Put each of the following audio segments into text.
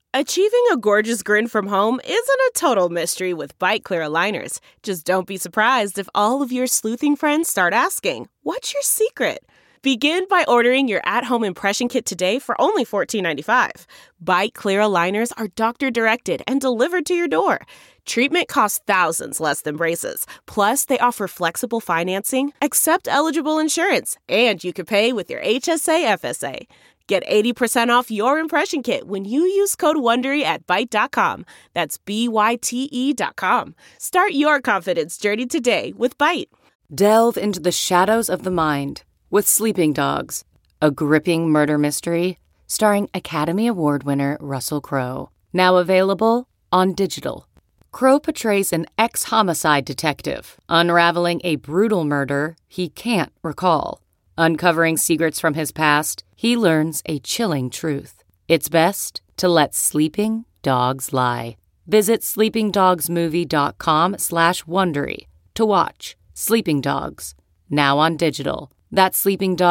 Achieving a gorgeous grin from home isn't a total mystery with Byte Clear aligners. Just don't be surprised if all of your sleuthing friends start asking, "What's your secret?" Begin by ordering your at-home impression kit today for only $14.95. Byte Clear aligners are doctor-directed and delivered to your door. Treatment costs thousands less than braces. Plus, they offer flexible financing, accept eligible insurance, and you can pay with your HSA FSA. Get 80% off your impression kit when you use code WONDERY at Byte.com. That's BYTE.com. Start your confidence journey today with Byte. Delve into the shadows of the mind with Sleeping Dogs, a gripping murder mystery starring Academy Award winner Russell Crowe. Now available on digital. Crowe portrays an ex-homicide detective unraveling a brutal murder he can't recall. Uncovering secrets from his past, he learns a chilling truth. It's best to let sleeping dogs lie. Visit sleepingdogsmovie.com/Wondery to watch Sleeping Dogs, now on digital. That's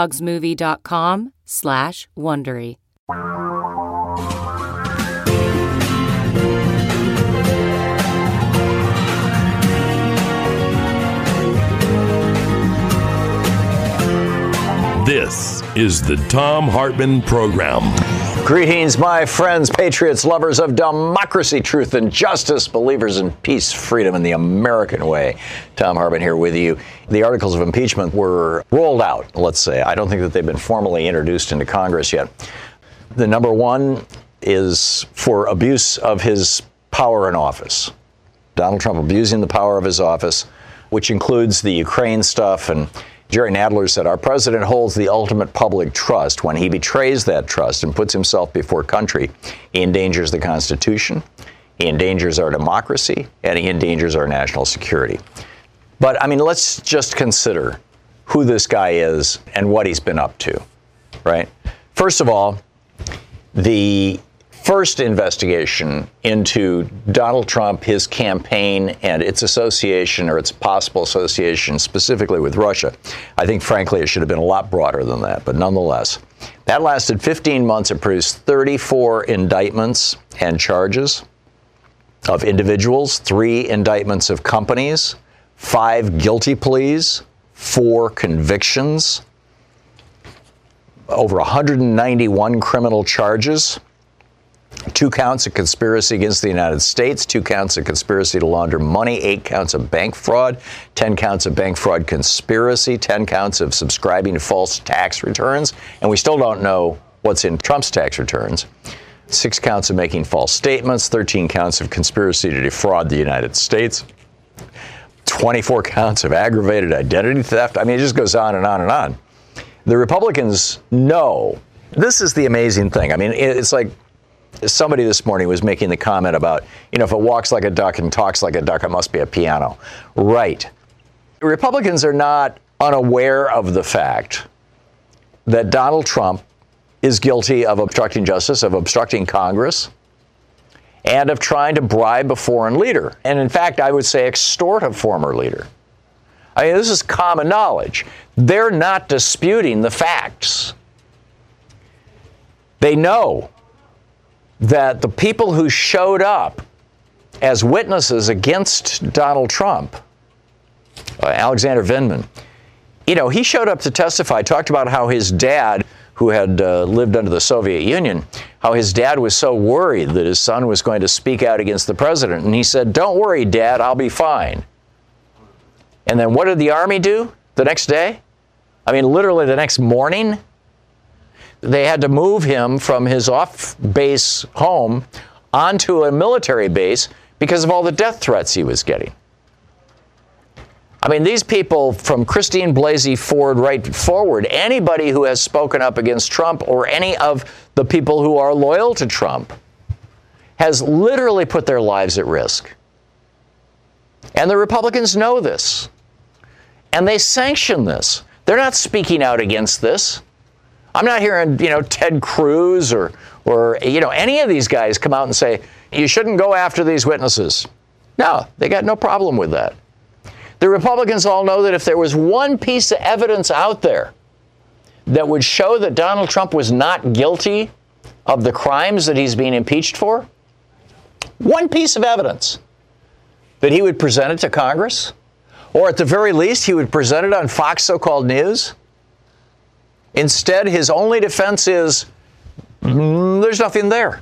sleepingdogsmovie.com/Wondery. This is the Thom Hartmann Program. Greetings, my friends, patriots, lovers of democracy, truth, and justice, believers in peace, freedom, and the American way. Thom Hartmann here with you. The articles of impeachment were rolled out, let's say. I don't think that they've been formally introduced into Congress yet. The number one is for abuse of his power in office. Donald Trump abusing the power of his office, which includes the Ukraine stuff. And Jerry Nadler said, our president holds the ultimate public trust. When he betrays that trust and puts himself before country, he endangers the Constitution, he endangers our democracy, and he endangers our national security. But, I mean, let's just consider who this guy is and what he's been up to, right? First of all, the first investigation into Donald Trump, his campaign, and its association or its possible association specifically with Russia, I think, frankly, it should have been a lot broader than that. But nonetheless, that lasted 15 months. It produced 34 indictments and charges of individuals, 3 indictments of companies, 5 guilty pleas, 4 convictions, over 191 criminal charges. 2 counts of conspiracy against the United States, 2 counts of conspiracy to launder money, 8 counts of bank fraud, 10 counts of bank fraud conspiracy, 10 counts of subscribing to false tax returns, and we still don't know what's in Trump's tax returns. 6 counts of making false statements, 13 counts of conspiracy to defraud the United States, 24 counts of aggravated identity theft. I mean, it just goes on and on and on. The Republicans know. This is the amazing thing. I mean, it's like, somebody this morning was making the comment about, if it walks like a duck and talks like a duck, it must be a piano. Right. Republicans are not unaware of the fact that Donald Trump is guilty of obstructing justice, of obstructing Congress, and of trying to bribe a foreign leader. And in fact, I would say extort a former leader. I mean, this is common knowledge. They're not disputing the facts. They know that the people who showed up as witnesses against Donald Trump, Alexander Vindman, he showed up to testify, talked about how his dad, who had lived under the Soviet Union, how his dad was so worried that his son was going to speak out against the president. And he said, "Don't worry, Dad, I'll be fine." And then what did the Army do the next day? I mean, literally the next morning? They had to move him from his off-base home onto a military base because of all the death threats he was getting. I mean, these people, from Christine Blasey Ford right forward, anybody who has spoken up against Trump or any of the people who are loyal to Trump has literally put their lives at risk. And the Republicans know this. And they sanction this. They're not speaking out against this. I'm not hearing, Ted Cruz or any of these guys come out and say, you shouldn't go after these witnesses. No, they got no problem with that. The Republicans all know that if there was one piece of evidence out there that would show that Donald Trump was not guilty of the crimes that he's being impeached for? One piece of evidence that he would present it to Congress? Or at the very least, he would present it on Fox so-called news? Instead, his only defense is, there's nothing there.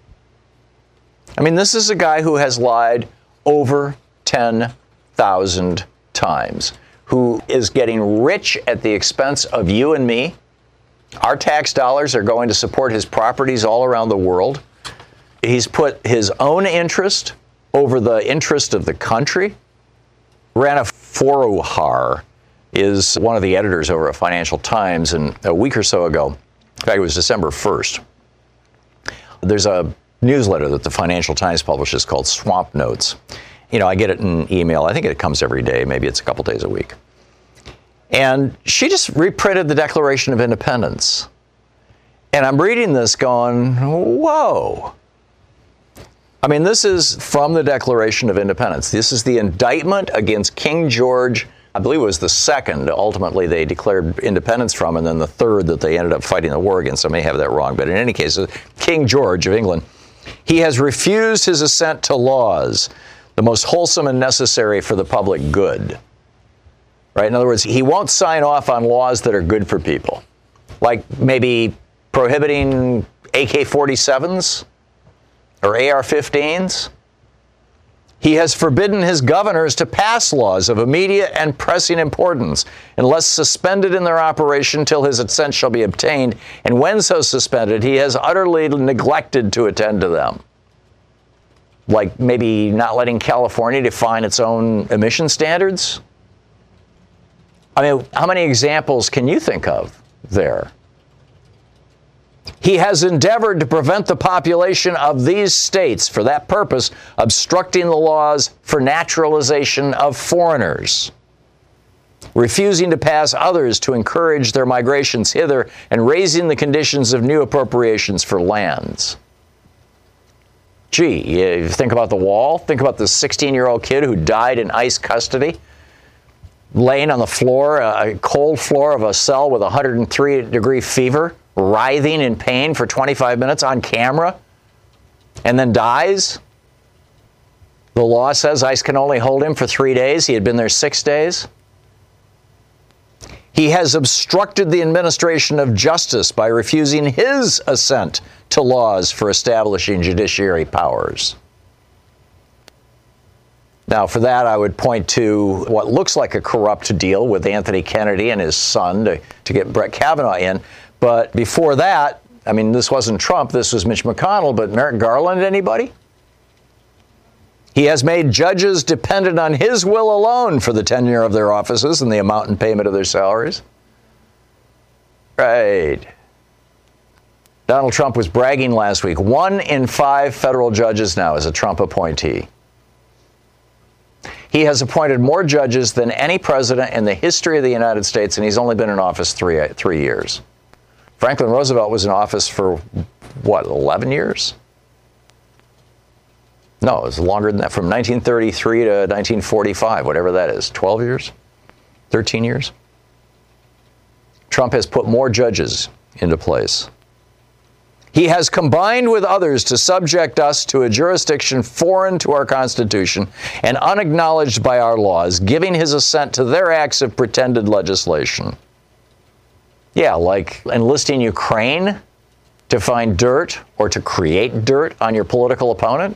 I mean, this is a guy who has lied over 10,000 times, who is getting rich at the expense of you and me. Our tax dollars are going to support his properties all around the world. He's put his own interest over the interest of the country. Rana Foroohar is one of the editors over at Financial Times, and a week or so ago, in fact, it was December 1st, there's a newsletter that the Financial Times publishes called Swamp Notes. You know, I get it in email. I think it comes every day. Maybe it's a couple days a week. And she just reprinted the Declaration of Independence. And I'm reading this going, whoa. I mean, this is from the Declaration of Independence. This is the indictment against King George. I believe it was the second, ultimately, they declared independence from, and then the third that they ended up fighting the war against. I may have that wrong, but in any case, King George of England, he has refused his assent to laws, the most wholesome and necessary for the public good. Right? In other words, he won't sign off on laws that are good for people, like maybe prohibiting AK-47s or AR-15s. He has forbidden his governors to pass laws of immediate and pressing importance unless suspended in their operation till his assent shall be obtained, and when so suspended, he has utterly neglected to attend to them. Like maybe not letting California define its own emission standards? I mean, how many examples can you think of there? He has endeavored to prevent the population of these states, for that purpose, obstructing the laws for naturalization of foreigners, refusing to pass others to encourage their migrations hither, and raising the conditions of new appropriations for lands. Gee, you think about the wall? Think about the 16-year-old kid who died in ICE custody, laying on the floor, a cold floor of a cell with 103-degree fever, writhing in pain for 25 minutes on camera, and then dies. The law says ICE can only hold him for 3 days. He had been there 6 days. He has obstructed the administration of justice by refusing his assent to laws for establishing judiciary powers. Now, for that, I would point to what looks like a corrupt deal with Anthony Kennedy and his son to get Brett Kavanaugh in. But before that, I mean, this wasn't Trump, this was Mitch McConnell, but Merrick Garland, anybody? He has made judges dependent on his will alone for the tenure of their offices and the amount and payment of their salaries. Right. Donald Trump was bragging last week. 1 in 5 federal judges now is a Trump appointee. He has appointed more judges than any president in the history of the United States, and he's only been in office 3 years. Franklin Roosevelt was in office for, what, 11 years? No, it was longer than that, from 1933 to 1945, whatever that is. 12 years? 13 years? Trump has put more judges into place. He has combined with others to subject us to a jurisdiction foreign to our Constitution and unacknowledged by our laws, giving his assent to their acts of pretended legislation. Yeah, like enlisting Ukraine to find dirt or to create dirt on your political opponent.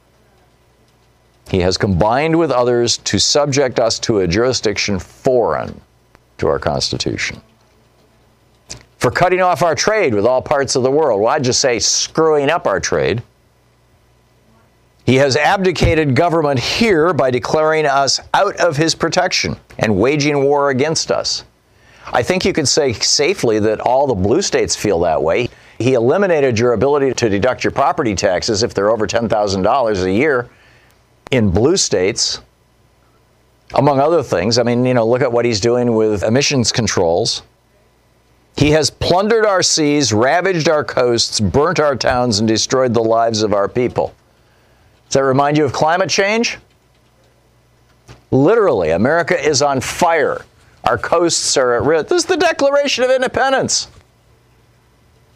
He has combined with others to subject us to a jurisdiction foreign to our Constitution. For cutting off our trade with all parts of the world. Well, I'd just say screwing up our trade. He has abdicated government here by declaring us out of his protection and waging war against us. I think you could say safely that all the blue states feel that way. He eliminated your ability to deduct your property taxes if they're over $10,000 a year in blue states, among other things. I mean, look at what he's doing with emissions controls. He has plundered our seas, ravaged our coasts, burnt our towns, and destroyed the lives of our people. Does that remind you of climate change? Literally, America is on fire. Our coasts are at risk. This is the Declaration of Independence.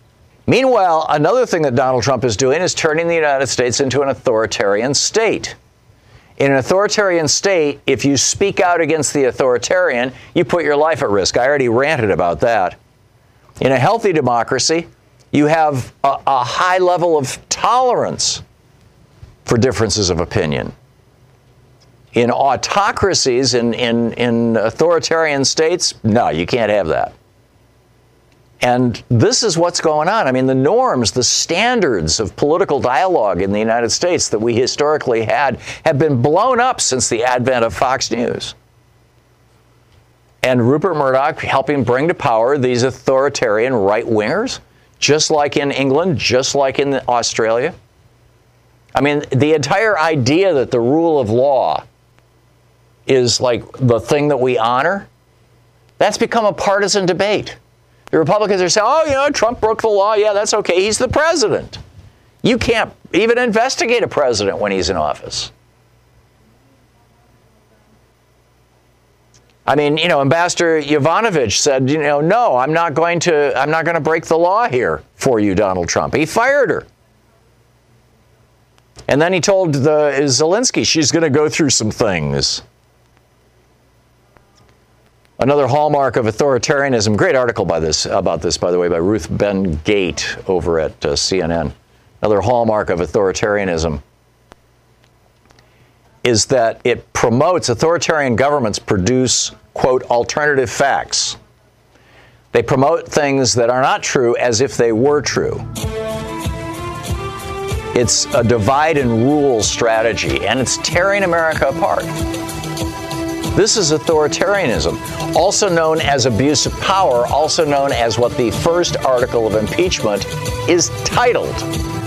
Meanwhile, another thing that Donald Trump is doing is turning the United States into an authoritarian state. In an authoritarian state, if you speak out against the authoritarian, you put your life at risk. I already ranted about that. In a healthy democracy, you have a high level of tolerance for differences of opinion. In autocracies, in authoritarian states, no, you can't have that. And this is what's going on. I mean, the norms, the standards of political dialogue in the United States that we historically had have been blown up since the advent of Fox News. And Rupert Murdoch helping bring to power these authoritarian right-wingers, just like in England, just like in Australia. I mean, the entire idea that the rule of law is like the thing that we honor, that's become a partisan debate. The Republicans are saying, oh, Trump broke the law. Yeah, that's okay. He's the president. You can't even investigate a president when he's in office. I mean, Ambassador Yovanovitch said, no, I'm not going to break the law here for you, Donald Trump. He fired her. And then he told Zelensky she's going to go through some things. Another hallmark of authoritarianism, great article about this, by the way, by Ruth Ben-Gate over at CNN. Another hallmark of authoritarianism is that it promotes, authoritarian governments produce, quote, alternative facts. They promote things that are not true as if they were true. It's a divide and rule strategy, and it's tearing America apart. This is authoritarianism, also known as abuse of power, also known as what the first article of impeachment is titled.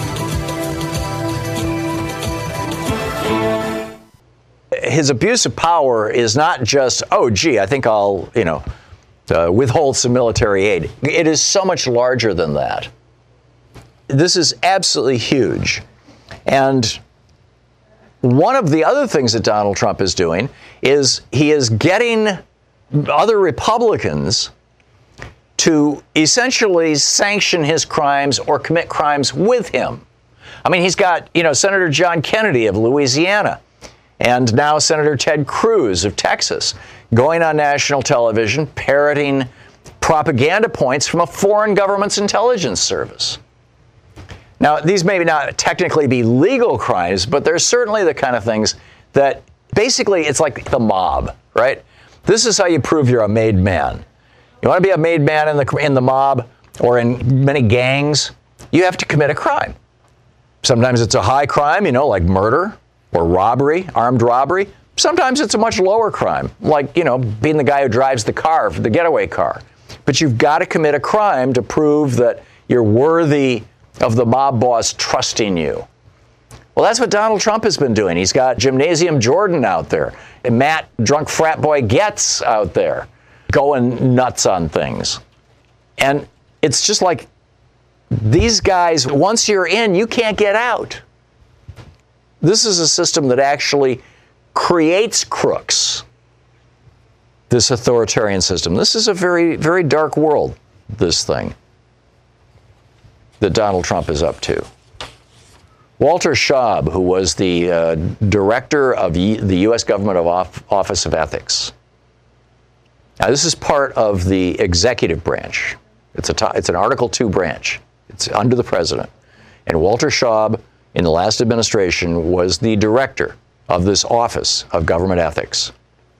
His abuse of power is not just, oh, gee, I think I'll, withhold some military aid. It is so much larger than that. This is absolutely huge. And one of the other things that Donald Trump is doing is he is getting other Republicans to essentially sanction his crimes or commit crimes with him. I mean, he's got, Senator John Kennedy of Louisiana and now Senator Ted Cruz of Texas going on national television parroting propaganda points from a foreign government's intelligence service. Now, these may not technically be legal crimes, but they're certainly the kind of things that basically it's like the mob, right? This is how you prove you're a made man. You want to be a made man in the mob or in many gangs, you have to commit a crime. Sometimes it's a high crime, like murder or robbery, armed robbery. Sometimes it's a much lower crime, like, being the guy who drives the car, the getaway car. But you've got to commit a crime to prove that you're worthy of the mob boss trusting you. Well, that's what Donald Trump has been doing. He's got Gymnasium Jordan out there, and Matt Drunk Frat Boy Getz out there, going nuts on things. And it's just like these guys, once you're in, you can't get out. This is a system that actually creates crooks, this authoritarian system. This is a very, very dark world, this thing that Donald Trump is up to. Walter Schaub, who was the director of the U.S. Government Office of Ethics. Now, this is part of the executive branch. It's an Article II branch. It's under the president. And Walter Schaub, in the last administration, was the director of this Office of Government Ethics.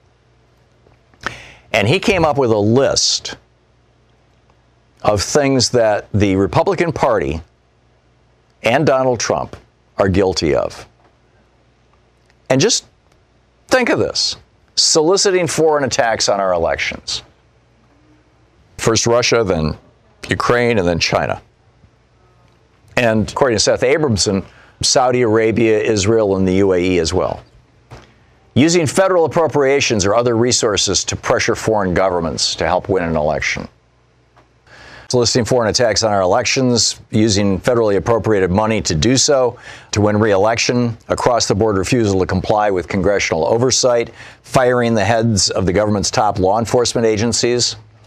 And he came up with a list of things that the Republican Party and Donald Trump are guilty of. And just think of this: soliciting foreign attacks on our elections. First Russia, then Ukraine, and then China. And according to Seth Abramson, Saudi Arabia, Israel, and the UAE as well. Using federal appropriations or other resources to pressure foreign governments to help win an election. Soliciting foreign attacks on our elections, using federally appropriated money to do so, to win re-election, across-the-board refusal to comply with congressional oversight, firing the heads of the government's top law enforcement agencies,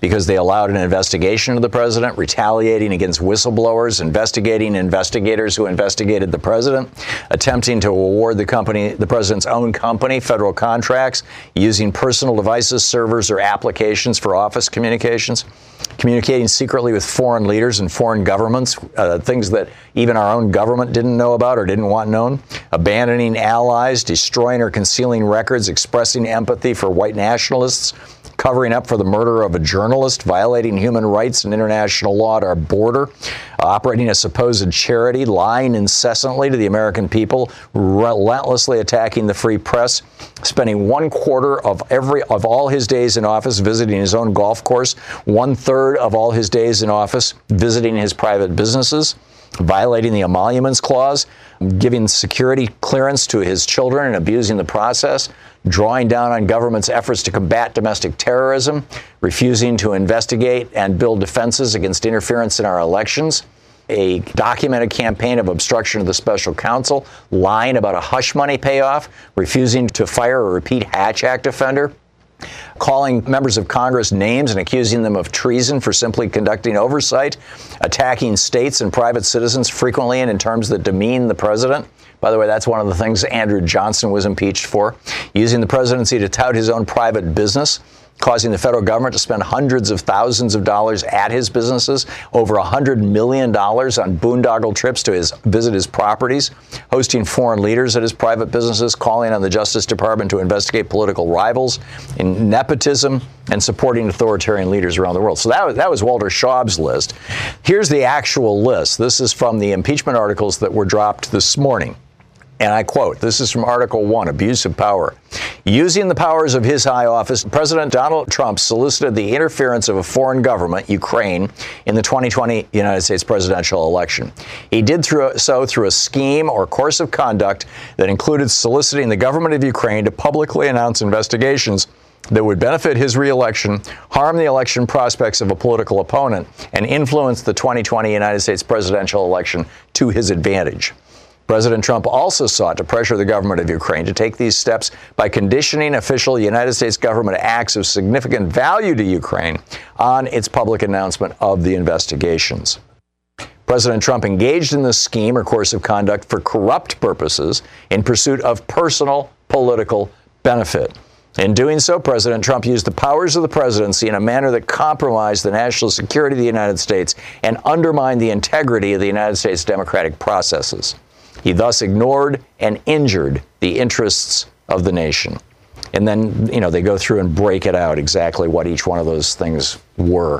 because they allowed an investigation of the president, retaliating against whistleblowers, investigating investigators who investigated the president, attempting to award the president's own company, federal contracts, using personal devices, servers, or applications for office communications, communicating secretly with foreign leaders and foreign governments, things that even our own government didn't know about or didn't want known, abandoning allies, destroying or concealing records, expressing empathy for white nationalists, covering up for the murder of a journalist, violating human rights and international law at our border, operating a supposed charity, lying incessantly to the American people, relentlessly attacking the free press, spending 1/4 of all his days in office visiting his own golf course, 1/3 of all his days in office visiting his private businesses, violating the Emoluments Clause, giving security clearance to his children and abusing the process, drawing down on government's efforts to combat domestic terrorism, refusing to investigate and build defenses against interference in our elections, a documented campaign of obstruction of the special counsel, lying about a hush money payoff, refusing to fire a repeat Hatch Act offender, calling members of Congress names and accusing them of treason for simply conducting oversight, attacking states and private citizens frequently and in terms that demean the president. By the way, that's one of the things Andrew Johnson was impeached for, using the presidency to tout his own private business, causing the federal government to spend hundreds of thousands of dollars at his businesses, over $100 million on boondoggle trips to visit his properties, hosting foreign leaders at his private businesses, calling on the Justice Department to investigate political rivals, in nepotism, and supporting authoritarian leaders around the world. So that was Walter Schaub's list. Here's the actual list. This is from the impeachment articles that were dropped this morning. And I quote, this is from Article 1, Abuse of Power. Using the powers of his high office, President Donald Trump solicited the interference of a foreign government, Ukraine, in the 2020 United States presidential election. He did so through a scheme or course of conduct that included soliciting the government of Ukraine to publicly announce investigations that would benefit his reelection, harm the election prospects of a political opponent, and influence the 2020 United States presidential election to his advantage. President Trump also sought to pressure the government of Ukraine to take these steps by conditioning official United States government acts of significant value to Ukraine on its public announcement of the investigations. President Trump engaged in this scheme or course of conduct for corrupt purposes in pursuit of personal political benefit. In doing so, President Trump used the powers of the presidency in a manner that compromised the national security of the United States and undermined the integrity of the United States democratic processes. He thus ignored and injured the interests of the nation. And then, they go through and break it out exactly what each one of those things were.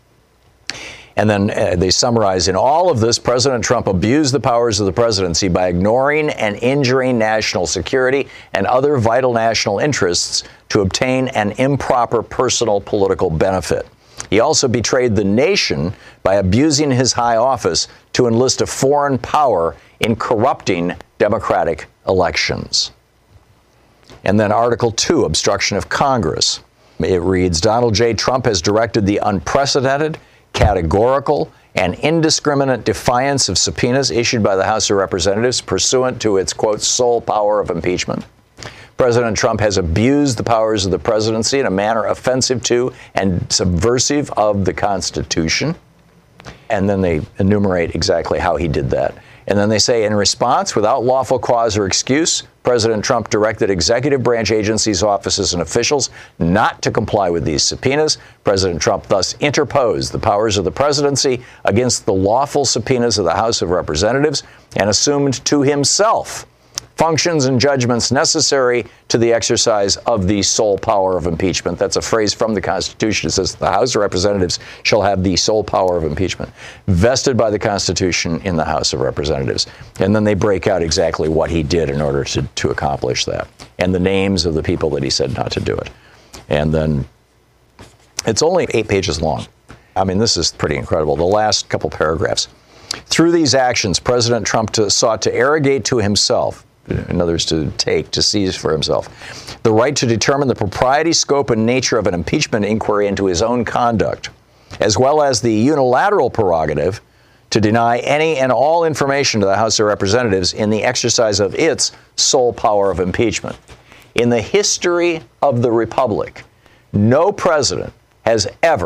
And then they summarize, in all of this, President Trump abused the powers of the presidency by ignoring and injuring national security and other vital national interests to obtain an improper personal political benefit. He also betrayed the nation by abusing his high office to enlist a foreign power in corrupting democratic elections. And then Article 2, Obstruction of Congress. It reads, Donald J. Trump has directed the unprecedented, categorical, and indiscriminate defiance of subpoenas issued by the House of Representatives pursuant to its, quote, sole power of impeachment. President Trump has abused the powers of the presidency in a manner offensive to and subversive of the Constitution. And then they enumerate exactly how he did that. And then they say, in response, without lawful cause or excuse, President Trump directed executive branch agencies, offices, and officials not to comply with these subpoenas. President Trump thus interposed the powers of the presidency against the lawful subpoenas of the House of Representatives and assumed to himself functions and judgments necessary to the exercise of the sole power of impeachment. That's a phrase from the Constitution. It says the House of Representatives shall have the sole power of impeachment vested by the Constitution in the House of Representatives. And then they break out exactly what he did in order to accomplish that and the names of the people that he said not to do it. And then it's only 8 pages long. I mean, this is pretty incredible. The last couple paragraphs. Through these actions, President Trump sought to arrogate to himself, in others to seize for himself, the right to determine the propriety, scope, and nature of an impeachment inquiry into his own conduct, as well as the unilateral prerogative to deny any and all information to the House of Representatives in the exercise of its sole power of impeachment. In the history of the Republic, no president has ever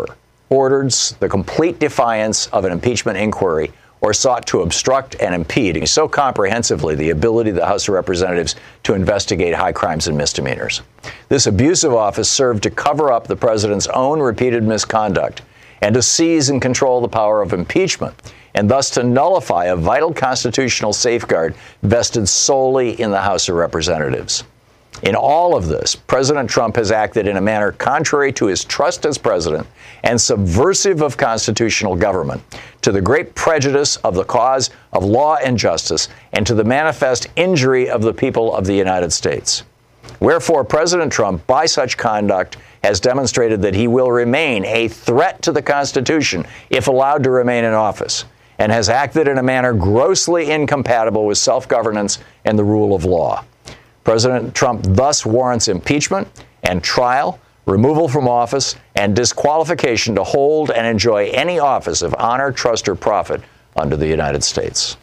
ordered the complete defiance of an impeachment inquiry or sought to obstruct and impede so comprehensively the ability of the House of Representatives to investigate high crimes and misdemeanors. This abuse of office served to cover up the president's own repeated misconduct and to seize and control the power of impeachment, and thus to nullify a vital constitutional safeguard vested solely in the House of Representatives. In all of this, President Trump has acted in a manner contrary to his trust as president and subversive of constitutional government, to the great prejudice of the cause of law and justice, and to the manifest injury of the people of the United States. Wherefore, President Trump, by such conduct, has demonstrated that he will remain a threat to the Constitution if allowed to remain in office, and has acted in a manner grossly incompatible with self-governance and the rule of law. President Trump thus warrants impeachment and trial, removal from office, and disqualification to hold and enjoy any office of honor, trust, or profit under the United States.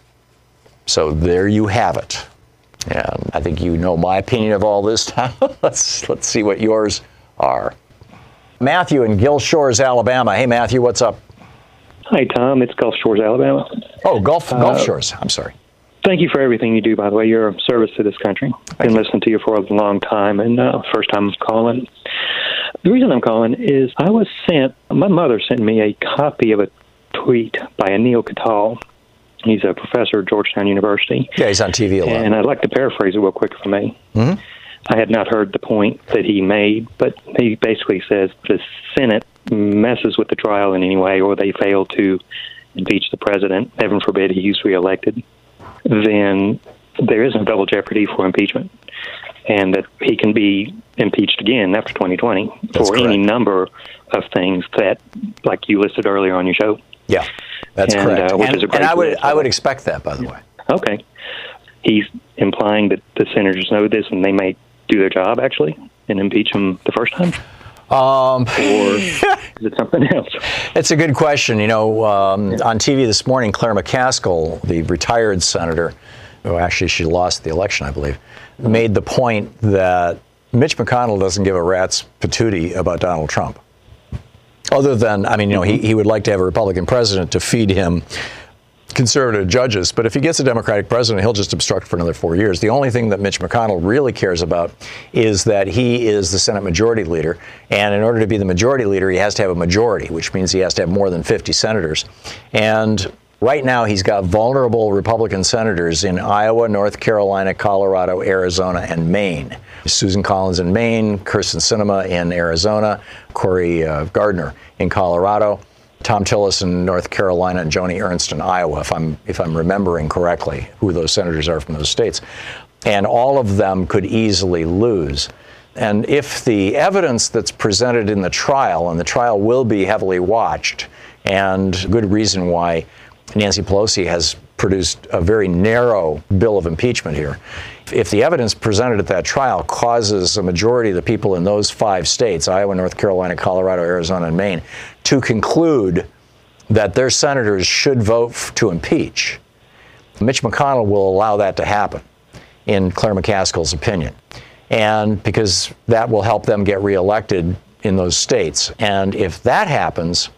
So there you have it. And I think you know my opinion of all this. Let's see what yours are. Matthew in Gulf Shores, Alabama. Hey, Matthew, what's up? Hi, Tom. It's Gulf Shores, Alabama. Oh, Gulf Shores. I'm sorry. Thank you for everything you do, by the way. You're a service to this country. I've been listening to you for a long time, and first time I'm calling. The reason I'm calling is my mother sent me a copy of a tweet by Anil Katal. He's a professor at Georgetown University. Yeah, he's on TV a lot. And I'd like to paraphrase it real quick for me. Mm-hmm. I had not heard the point that he made, but he basically says the Senate messes with the trial in any way, or they fail to impeach the president, heaven forbid he's reelected, then there is no double jeopardy for impeachment, and that he can be impeached again after 2020 for any number of things that, like you listed earlier on your show. Yeah, that's correct. And I would expect that, by the way. Okay. He's implying that the senators know this and they may do their job, actually, and impeach him the first time? Or is it something else? It's a good question. You know, on TV this morning, Claire McCaskill, the retired senator, who actually she lost the election, I believe, made the point that Mitch McConnell doesn't give a rat's patootie about Donald Trump. Other than, I mean, you know, he would like to have a Republican president to feed him conservative judges, but if he gets a Democratic president, he'll just obstruct for another 4 years. The only thing that Mitch McConnell really cares about is that he is the Senate Majority Leader, and in order to be the Majority Leader, he has to have a majority, which means he has to have more than 50 senators. And right now, he's got vulnerable Republican senators in Iowa, North Carolina, Colorado, Arizona, and Maine. Susan Collins in Maine, Kyrsten Sinema in Arizona, Cory Gardner in Colorado, Tom Tillis in North Carolina, and Joni Ernst in Iowa, if I'm remembering correctly who those senators are from those states. And all of them could easily lose. And if the evidence that's presented in the trial, and the trial will be heavily watched, and good reason why Nancy Pelosi has produced a very narrow bill of impeachment here. If the evidence presented at that trial causes a majority of the people in those 5 states, Iowa, North Carolina, Colorado, Arizona, and Maine, to conclude that their senators should vote to impeach, Mitch McConnell will allow that to happen, in Claire McCaskill's opinion. And because that will help them get reelected in those states. And if that happens,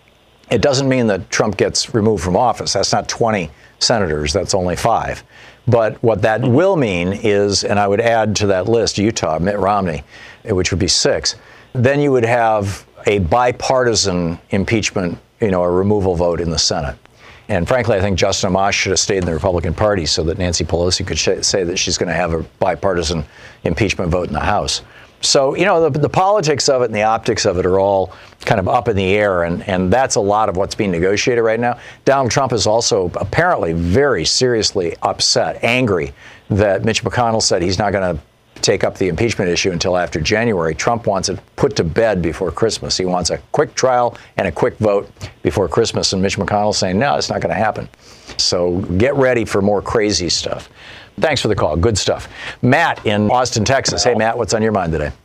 it doesn't mean that Trump gets removed from office. That's not 20 senators. That's only 5. But what that will mean is, and I would add to that list, Utah, Mitt Romney, which would be 6. Then you would have a bipartisan impeachment, a removal vote in the Senate. And frankly, I think Justin Amash should have stayed in the Republican Party so that Nancy Pelosi could say that she's going to have a bipartisan impeachment vote in the House. So, the politics of it and the optics of it are all kind of up in the air, and that's a lot of what's being negotiated right now. Donald Trump is also apparently very seriously upset, angry that Mitch McConnell said he's not going to take up the impeachment issue until after January. Trump wants it put to bed before Christmas. He wants a quick trial and a quick vote before Christmas, and Mitch McConnell's saying, no, it's not going to happen. So get ready for more crazy stuff. Thanks for the call. Good stuff. Matt in Austin, Texas. Hey, Matt, what's on your mind today?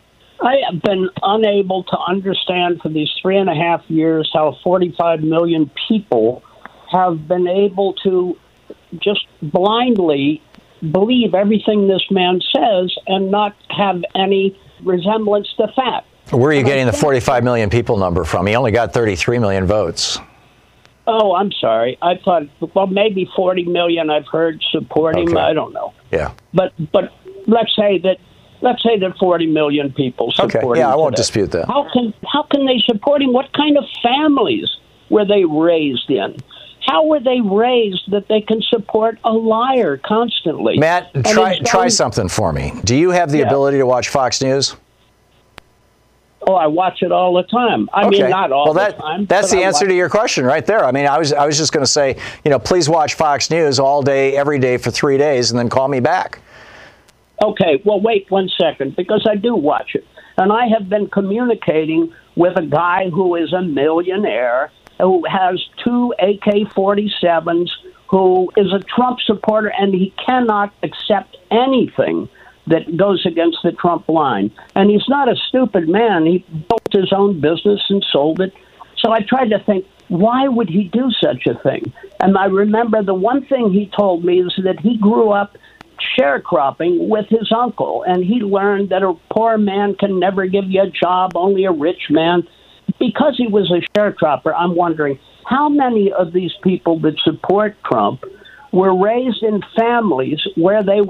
I have been unable to understand for these 3.5 years how 45 million people have been able to just blindly believe everything this man says and not have any resemblance to fact. Where are you getting the 45 million people number from? He only got 33 million votes. Oh, I'm sorry. I thought, well, maybe 40 million I've heard support him. I don't know. Yeah. But let's say that 40 million people support him. Okay. Yeah, I won't today. dispute that. How can they support him? What kind of families were they raised in? How were they raised that they can support a liar constantly? Matt, try something for me. Do you have the ability to watch Fox News? Oh, I watch it all the time. I mean, not all the time. That's the answer to your question right there. I mean, I was just going to say, please watch Fox News all day, every day for 3 days, and then call me back. Okay, well, wait 1 second, because I do watch it. And I have been communicating with a guy who is a millionaire, who has 2 AK-47s, who is a Trump supporter, and he cannot accept anything that goes against the Trump line. And he's not a stupid man. He built his own business and sold it. So I tried to think, why would he do such a thing? And I remember the one thing he told me is that he grew up sharecropping with his uncle, and he learned that a poor man can never give you a job, only a rich man. Because he was a sharecropper, I'm wondering, how many of these people that support Trump were raised in families where they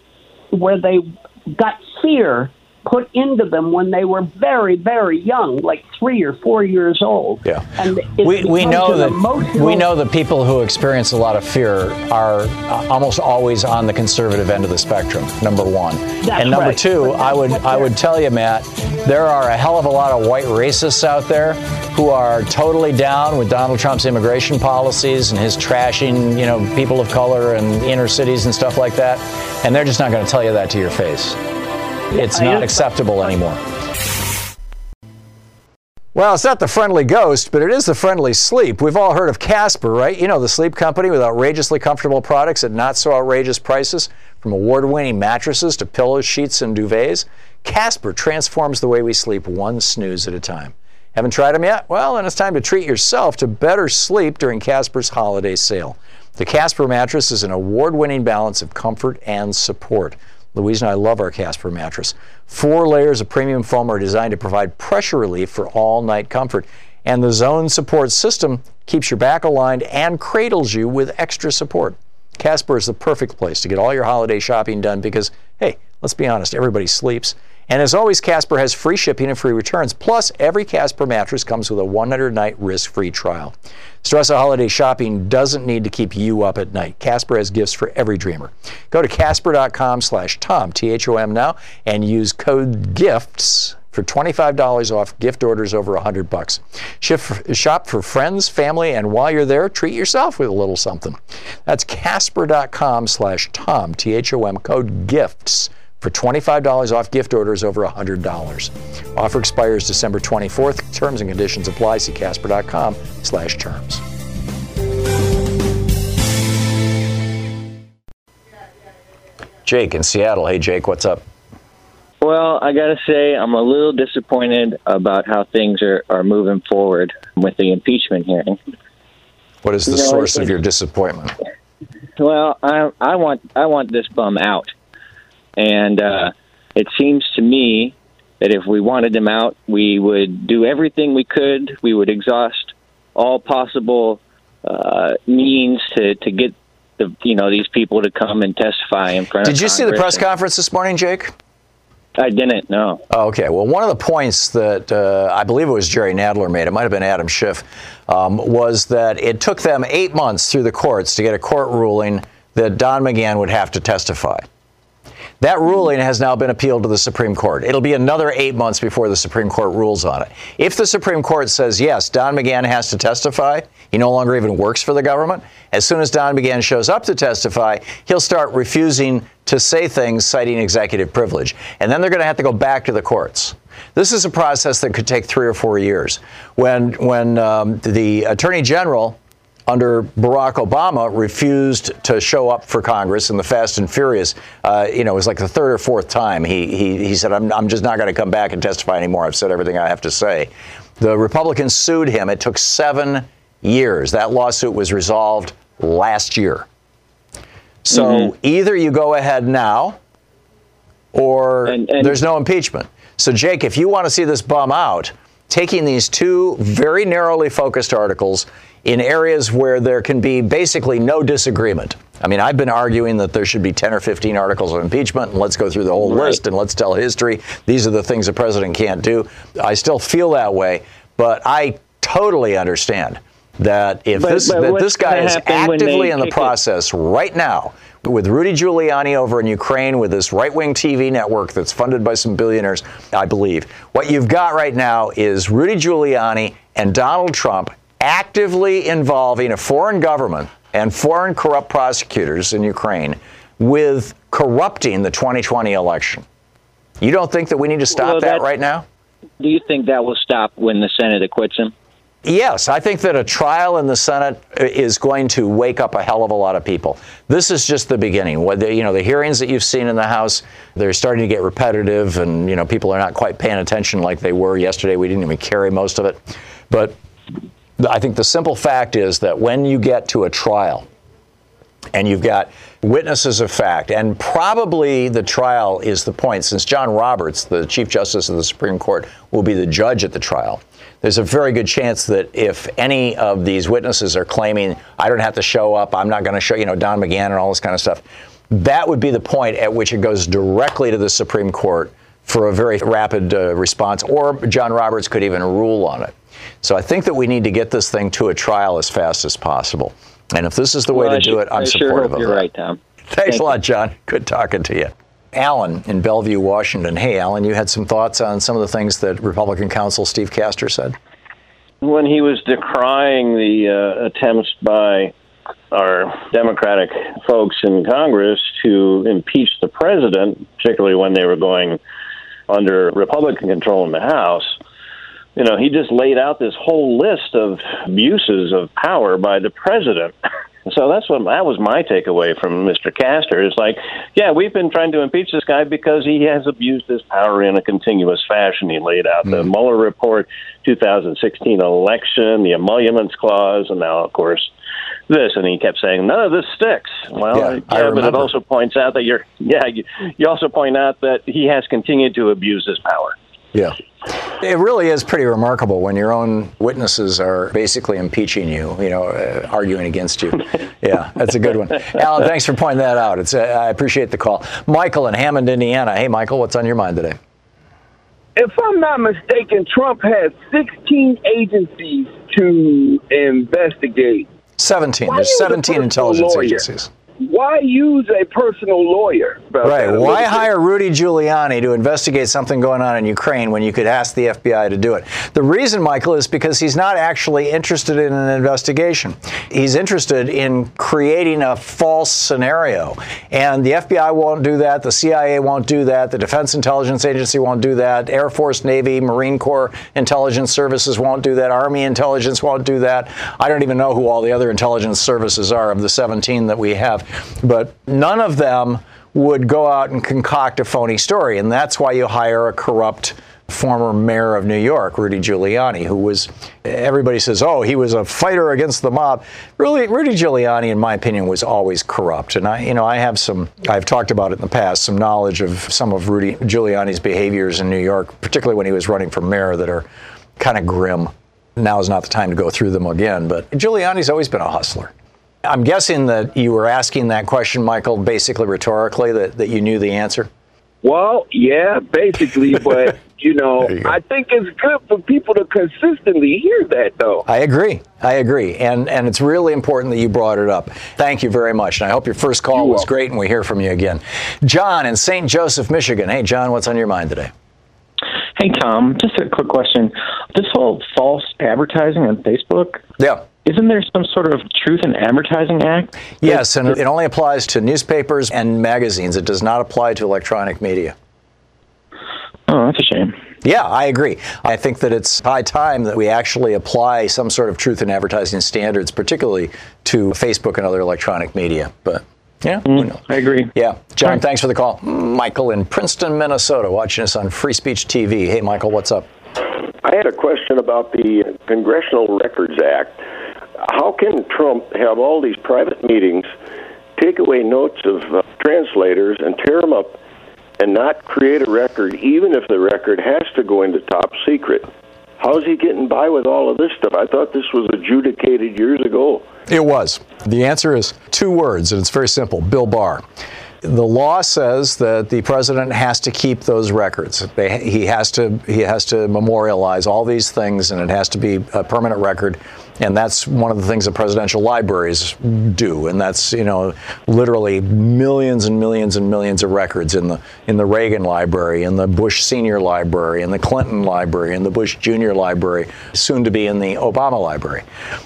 got fear put into them when they were very, very young, like 3 or 4 years old. Yeah, and we know that people who experience a lot of fear are almost always on the conservative end of the spectrum. Number one, and number two, I would tell you, Matt, there are a hell of a lot of white racists out there who are totally down with Donald Trump's immigration policies and his trashing, people of color and inner cities and stuff like that, and they're just not going to tell you that to your face. It's not acceptable anymore. Well, it's not the friendly ghost, but it is the friendly sleep. We've all heard of Casper, right? The sleep company with outrageously comfortable products at not so outrageous prices, from award-winning mattresses to pillows, sheets, and duvets. Casper transforms the way we sleep one snooze at a time. Haven't tried them yet? Well, then it's time to treat yourself to better sleep during Casper's holiday sale. The Casper mattress is an award-winning balance of comfort and support. Louise and I love our Casper mattress. 4 layers of premium foam are designed to provide pressure relief for all-night comfort. And the Zone Support System keeps your back aligned and cradles you with extra support. Casper is the perfect place to get all your holiday shopping done because, hey, let's be honest, everybody sleeps. And as always, Casper has free shipping and free returns. Plus, every Casper mattress comes with a 100-night risk-free trial. Stress of holiday shopping doesn't need to keep you up at night. Casper has gifts for every dreamer. Go to Casper.com/Tom, T-H-O-M now, and use code GIFTS for $25 off gift orders over $100. Shop for friends, family, and while you're there, treat yourself with a little something. That's Casper.com/Tom, T-H-O-M, code GIFTS. For $25 off gift orders over $100. Offer expires December 24th. Terms and conditions apply. See Casper.com/terms. Jake in Seattle. Hey, Jake, what's up? Well, I got to say, I'm a little disappointed about how things are moving forward with the impeachment hearing. What is the source of your disappointment? Well, I want this bum out. And it seems to me that if we wanted him out, we would do everything we could. We would exhaust all possible means to get these people to come and testify in front of Congress. Did you see the press conference this morning, Jake? I didn't, no. Oh, okay. Well, one of the points that I believe it was Jerry Nadler made, it might have been Adam Schiff, was that it took them 8 months through the courts to get a court ruling that Don McGahn would have to testify. That ruling has now been appealed to the Supreme Court. It'll be another 8 months before the Supreme Court rules on it. If the Supreme Court says, yes, Don McGahn has to testify, he no longer even works for the government. As soon as Don McGahn shows up to testify, he'll start refusing to say things citing executive privilege. And then they're going to have to go back to the courts. This is a process that could take 3 or 4 years. When the Attorney General under Barack Obama refused to show up for Congress in the Fast and Furious, it was like the 3rd or 4th time he said, I'm just not going to come back and testify anymore. I've said everything I have to say. The Republicans sued him. It took 7 years. That lawsuit was resolved last year. So either you go ahead now or And there's no impeachment. So, Jake, if you want to see this bum out, taking these two very narrowly focused articles in areas where there can be basically no disagreement. I mean, I've been arguing that there should be 10 or 15 articles of impeachment, and let's go through the whole list and let's tell history. These are the things the president can't do. I still feel that way, but I totally understand that if this guy is actively in the process right now, with Rudy Giuliani over in Ukraine with this right-wing TV network that's funded by some billionaires, I believe. What you've got right now is Rudy Giuliani and Donald Trump actively involving a foreign government and foreign corrupt prosecutors in Ukraine with corrupting the 2020 election. You don't think that we need to stop that right now? Do you think that will stop when the Senate acquits him? Yes, I think that a trial in the Senate is going to wake up a hell of a lot of people. This is just the beginning. The hearings that you've seen in the House, they're starting to get repetitive, and people are not quite paying attention like they were yesterday. We didn't even carry most of it. But I think the simple fact is that when you get to a trial and you've got witnesses of fact, and probably the trial is the point, since John Roberts, the Chief Justice of the Supreme Court, will be the judge at the trial, there's a very good chance that if any of these witnesses are claiming, I don't have to show up, I'm not going to show, Don McGahn and all this kind of stuff, that would be the point at which it goes directly to the Supreme Court for a very rapid response, or John Roberts could even rule on it. So I think that we need to get this thing to a trial as fast as possible. And if this is the way to do it, I'm supportive of that. You're right, Tom. Thanks a lot, John. Good talking to you. Alan in Bellevue, Washington. Hey, Alan, you had some thoughts on some of the things that Republican counsel Steve Castor said? When he was decrying the attempts by our Democratic folks in Congress to impeach the president, particularly when they were going under Republican control in the House, he just laid out this whole list of abuses of power by the president. So that was my takeaway from Mr. Castor. It's like, yeah, we've been trying to impeach this guy because he has abused his power in a continuous fashion. He laid out the Mueller report, 2016 election, the emoluments clause, and now, of course, this. And he kept saying, none of this sticks. Well, but it also points out that you also point out that he has continued to abuse his power. Yeah. It really is pretty remarkable when your own witnesses are basically impeaching you, arguing against you. Yeah, that's a good one. Alan, thanks for pointing that out. I appreciate the call. Michael in Hammond, Indiana. Hey, Michael, what's on your mind today? If I'm not mistaken, Trump has 16 agencies to investigate. 17. There's 17 intelligence agencies. Why use a personal lawyer? Right. Why hire Rudy Giuliani to investigate something going on in Ukraine when you could ask the FBI to do it? The reason, Michael, is because he's not actually interested in an investigation. He's interested in creating a false scenario. And the FBI won't do that. The CIA won't do that. The Defense Intelligence Agency won't do that. Air Force, Navy, Marine Corps intelligence services won't do that. Army intelligence won't do that. I don't even know who all the other intelligence services are of the 17 that we have. But none of them would go out and concoct a phony story. And that's why you hire a corrupt former mayor of New York, Rudy Giuliani, who was, everybody says, oh, he was a fighter against the mob. Really, Rudy Giuliani, in my opinion, was always corrupt. And I've talked about it in the past, some knowledge of some of Rudy Giuliani's behaviors in New York, particularly when he was running for mayor, that are kind of grim. Now is not the time to go through them again, but Giuliani's always been a hustler. I'm guessing that you were asking that question, Michael, basically rhetorically, that you knew the answer? Well, yeah, basically, but, I think it's good for people to consistently hear that, though. I agree. And it's really important that you brought it up. Thank you very much. And I hope your first call was great and we hear from you again. John in St. Joseph, Michigan. Hey, John, what's on your mind today? Hey, Tom, just a quick question. This whole false advertising on Facebook? Yeah. Isn't there some sort of Truth in Advertising Act? Yes, and it only applies to newspapers and magazines. It does not apply to electronic media. Oh, that's a shame. Yeah, I agree. I think that it's high time that we actually apply some sort of truth in advertising standards, particularly to Facebook and other electronic media. But yeah, who knows? I agree. Yeah. John, thanks for the call. Michael in Princeton, Minnesota, watching us on Free Speech TV. Hey, Michael, what's up? I had a question about the Congressional Records Act. How can Trump have all these private meetings, take away notes of translators, and tear them up, and not create a record, even if the record has to go into top secret? How's he getting by with all of this stuff? I thought this was adjudicated years ago. It was. The answer is 2 words, and it's very simple: Bill Barr. The law says that the president has to keep those records. He has to memorialize all these things, and it has to be a permanent record. And that's one of the things that presidential libraries do. And that's, literally millions and millions and millions of records in the Reagan Library, in the Bush Senior Library, in the Clinton Library, in the Bush Junior Library, soon to be in the Obama Library.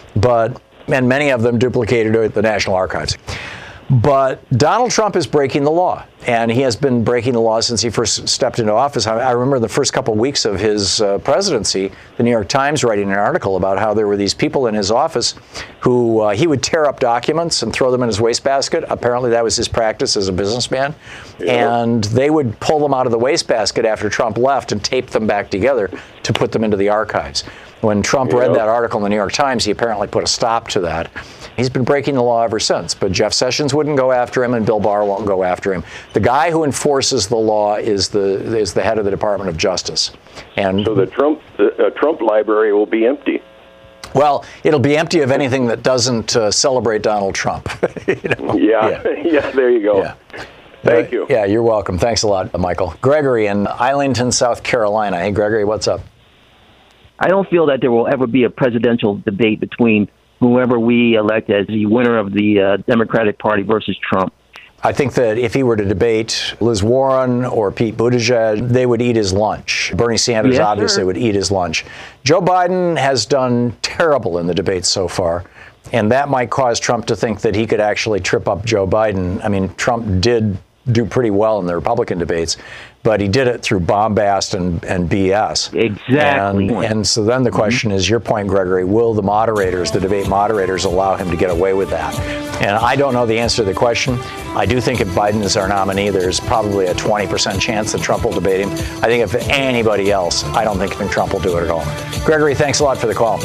And many of them duplicated at the National Archives. But Donald Trump is breaking the law, and he has been breaking the law since he first stepped into office. I remember the first couple of weeks of his presidency, the New York Times writing an article about how there were these people in his office who he would tear up documents and throw them in his wastebasket. Apparently that was his practice as a businessman. Yeah. And they would pull them out of the wastebasket after Trump left and tape them back together to put them into the archives. When Trump read that article in the New York Times, he apparently put a stop to that. He's been breaking the law ever since, but Jeff Sessions wouldn't go after him, and Bill Barr won't go after him. The guy who enforces the law is the head of the Department of Justice. And so the Trump library will be empty. Well, it'll be empty of anything that doesn't celebrate Donald Trump. Yeah, there you go. Yeah. Thank you. Yeah, you're welcome. Thanks a lot, Michael. Gregory in Islington, South Carolina. Hey, Gregory, what's up? I don't feel that there will ever be a presidential debate between whoever we elect as the winner of the Democratic Party versus Trump. I think that if he were to debate Liz Warren or Pete Buttigieg, they would eat his lunch. Bernie Sanders obviously would eat his lunch. Joe Biden has done terrible in the debates so far, and that might cause Trump to think that he could actually trip up Joe Biden. I mean, Trump did do pretty well in the Republican debates, but he did it through bombast and BS. Exactly. And so then the question is, your point, Gregory, will the moderators, the debate moderators, allow him to get away with that? And I don't know the answer to the question. I do think if Biden is our nominee, there's probably a 20% chance that Trump will debate him. I think if anybody else, I don't think Trump will do it at all. Gregory, thanks a lot for the call.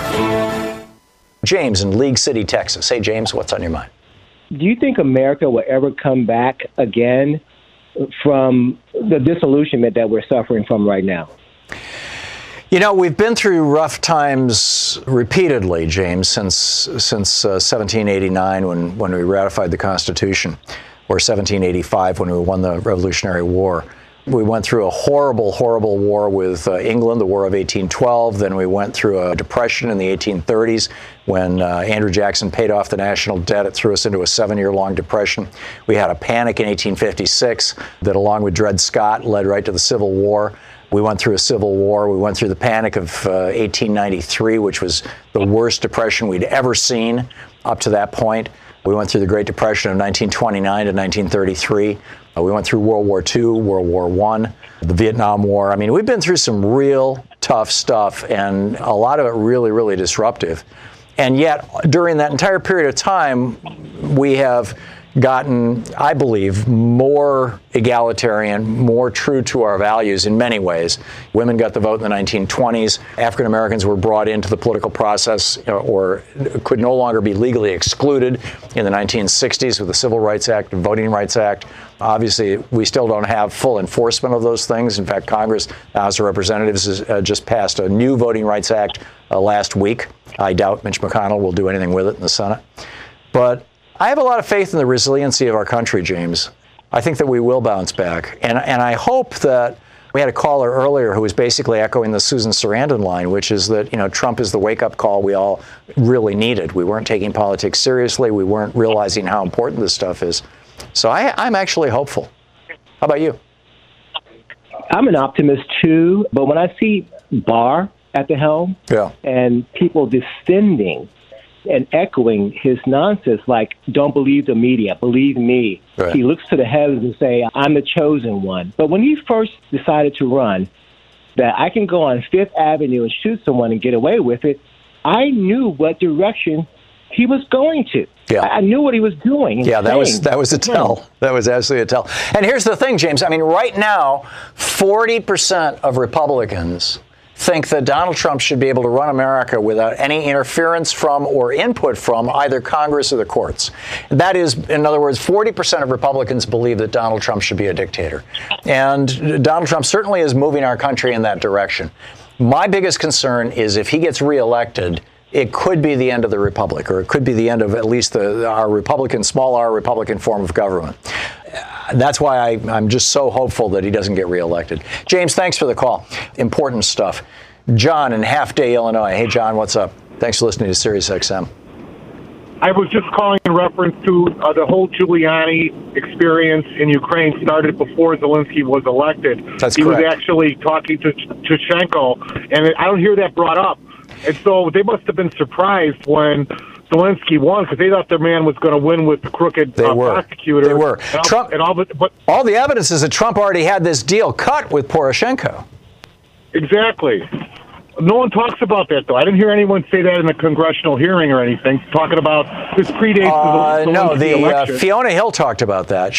James in League City, Texas. Hey, James, what's on your mind? Do you think America will ever come back again from the disillusionment that we're suffering from right now? You know, we've been through rough times repeatedly, James, since 1789 when we ratified the Constitution, or 1785 when we won the Revolutionary War. We went through a horrible, horrible war with England, the War of 1812. Then we went through a depression in the 1830s when Andrew Jackson paid off the national debt. It threw us into a 7-year-long depression. We had a panic in 1856 that, along with Dred Scott, led right to the Civil War. We went through a civil war. We went through the panic of 1893, which was the worst depression we'd ever seen up to that point. We went through the Great Depression of 1929 to 1933. We went through World War II, World War I, the Vietnam War. I mean, we've been through some real tough stuff, and a lot of it really, really disruptive. And yet, during that entire period of time, we have gotten, I believe, more egalitarian, more true to our values in many ways. Women got the vote in the 1920s. African Americans were brought into the political process or could no longer be legally excluded in the 1960s with the Civil Rights Act and Voting Rights Act. Obviously, we still don't have full enforcement of those things. In fact, Congress, the House of Representatives, has just passed a new Voting Rights Act last week. I doubt Mitch McConnell will do anything with it in the Senate. But I have a lot of faith in the resiliency of our country, James. I think that we will bounce back. And I hope that we had a caller earlier who was basically echoing the Susan Sarandon line, which is that, Trump is the wake-up call we all really needed. We weren't taking politics seriously. We weren't realizing how important this stuff is. So I'm actually hopeful. How about you? I'm an optimist, too. But when I see Barr at the helm and people defending and echoing his nonsense, like, don't believe the media, believe me. Right. He looks to the heavens and say, I'm the chosen one. But when he first decided to run, that I can go on Fifth Avenue and shoot someone and get away with it, I knew what direction he was going to. Yeah. I knew what he was doing. Yeah, that was a tell. That was absolutely a tell. And here's the thing, James. I mean, right now, 40% of Republicans think that Donald Trump should be able to run America without any interference from or input from either Congress or the courts. That is, in other words, 40% of Republicans believe that Donald Trump should be a dictator. And Donald Trump certainly is moving our country in that direction. My biggest concern is if he gets reelected, it could be the end of the republic, or it could be the end of at least our Republican, small r Republican form of government. That's why I'm just so hopeful that he doesn't get reelected. James, thanks for the call. Important stuff. John in Half Day, Illinois. Hey, John, what's up? Thanks for listening to Sirius XM. I was just calling in reference to the whole Giuliani experience in Ukraine started before Zelensky was elected. That's correct. He was actually talking to Shevchenko, and I don't hear that brought up. And so they must have been surprised when Zelensky won, because they thought their man was going to win with the crooked prosecutor. They were. All the evidence is that Trump already had this deal cut with Poroshenko. Exactly. No one talks about that, though. I didn't hear anyone say that in a congressional hearing or anything, talking about this predates the Zelensky election. Fiona Hill talked about that.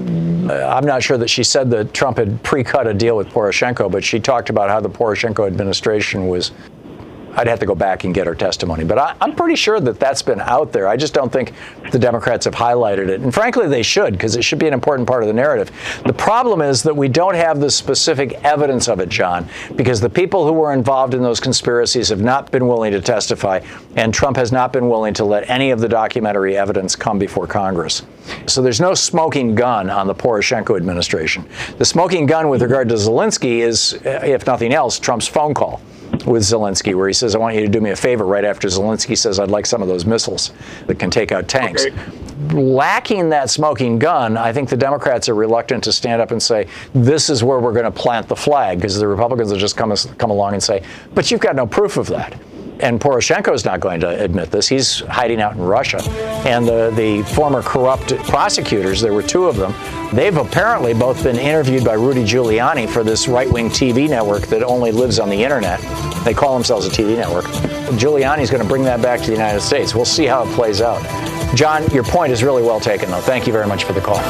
I'm not sure that she said that Trump had pre-cut a deal with Poroshenko, but she talked about how the Poroshenko administration was. I'd have to go back and get her testimony, but I'm pretty sure that that's been out there. I just don't think the Democrats have highlighted it. And frankly, they should, because it should be an important part of the narrative. The problem is that we don't have the specific evidence of it, John, because the people who were involved in those conspiracies have not been willing to testify, and Trump has not been willing to let any of the documentary evidence come before Congress. So there's no smoking gun on the Poroshenko administration. The smoking gun with regard to Zelensky is, if nothing else, Trump's phone call with Zelensky, where he says, I want you to do me a favor, right after Zelensky says, I'd like some of those missiles that can take out tanks. Okay. Lacking that smoking gun, I think the Democrats are reluctant to stand up and say, this is where we're going to plant the flag, because the Republicans will just come along and say, but you've got no proof of that. And Poroshenko's not going to admit this. He's hiding out in Russia. And the former corrupt prosecutors, there were two of them, they've apparently both been interviewed by Rudy Giuliani for this right-wing TV network that only lives on the internet. They call themselves a TV network. Giuliani's going to bring that back to the United States. We'll see how it plays out. John, your point is really well taken, though. Thank you very much for the call.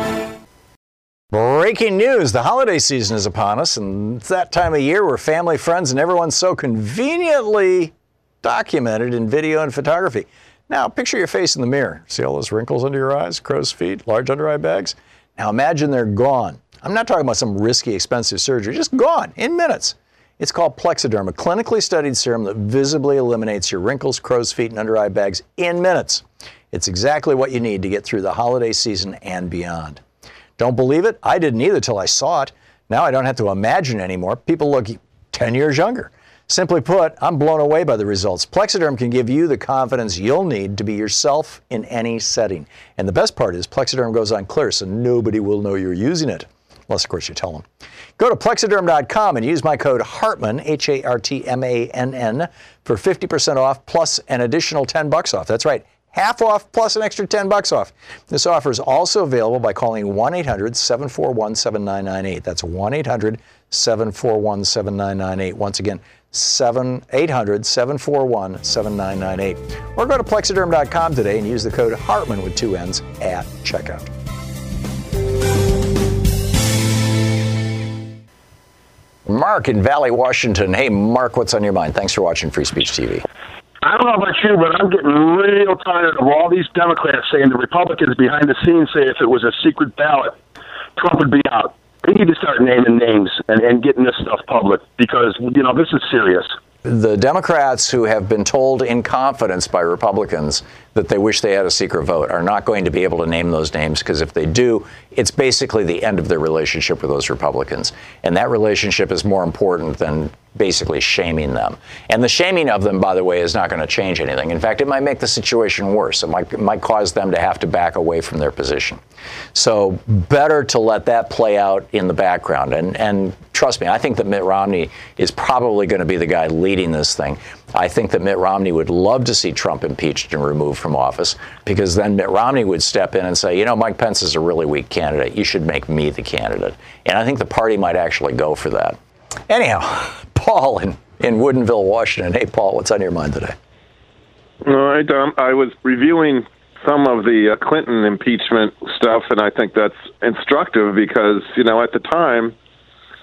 Breaking news. The holiday season is upon us, and it's that time of year where family, friends, and everyone's so conveniently documented in video and photography. Now, picture your face in the mirror. See all those wrinkles under your eyes, crow's feet, large under-eye bags? Now imagine they're gone. I'm not talking about some risky, expensive surgery, just gone in minutes. It's called Plexaderm, a clinically studied serum that visibly eliminates your wrinkles, crow's feet, and under-eye bags in minutes. It's exactly what you need to get through the holiday season and beyond. Don't believe it? I didn't either till I saw it. Now I don't have to imagine anymore. People look 10 years younger. Simply put, I'm blown away by the results. Plexaderm can give you the confidence you'll need to be yourself in any setting. And the best part is Plexaderm goes on clear, so nobody will know you're using it. Unless, of course, you tell them. Go to Plexaderm.com and use my code Hartmann, Hartmann, for 50% off plus an additional $10 off. That's right, half off plus an extra $10 off. This offer is also available by calling 1-800-741-7998. That's 1-800-741-7998. Once again, 800-741-7998. Or go to Plexaderm.com today and use the code Hartmann with 2 N's at checkout. Mark in Valley, Washington. Hey, Mark, what's on your mind? Thanks for watching Free Speech TV. I don't know about you, but I'm getting real tired of all these Democrats saying the Republicans behind the scenes say if it was a secret ballot, Trump would be out. They need to start naming names and getting this stuff public because, this is serious. The Democrats who have been told in confidence by Republicans that they wish they had a secret vote are not going to be able to name those names, because if they do, it's basically the end of their relationship with those Republicans. And that relationship is more important than basically shaming them. And the shaming of them, by the way, is not going to change anything. In fact, it might make the situation worse. It might cause them to have to back away from their position. So better to let that play out in the background. And trust me, I think that Mitt Romney is probably going to be the guy leading this thing. I think that Mitt Romney would love to see Trump impeached and removed from office, because then Mitt Romney would step in and say, Mike Pence is a really weak candidate. You should make me the candidate. And I think the party might actually go for that. Anyhow, Paul in Woodinville, Washington. Hey, Paul, what's on your mind today? All right, I was reviewing some of the Clinton impeachment stuff, and I think that's instructive because, at the time,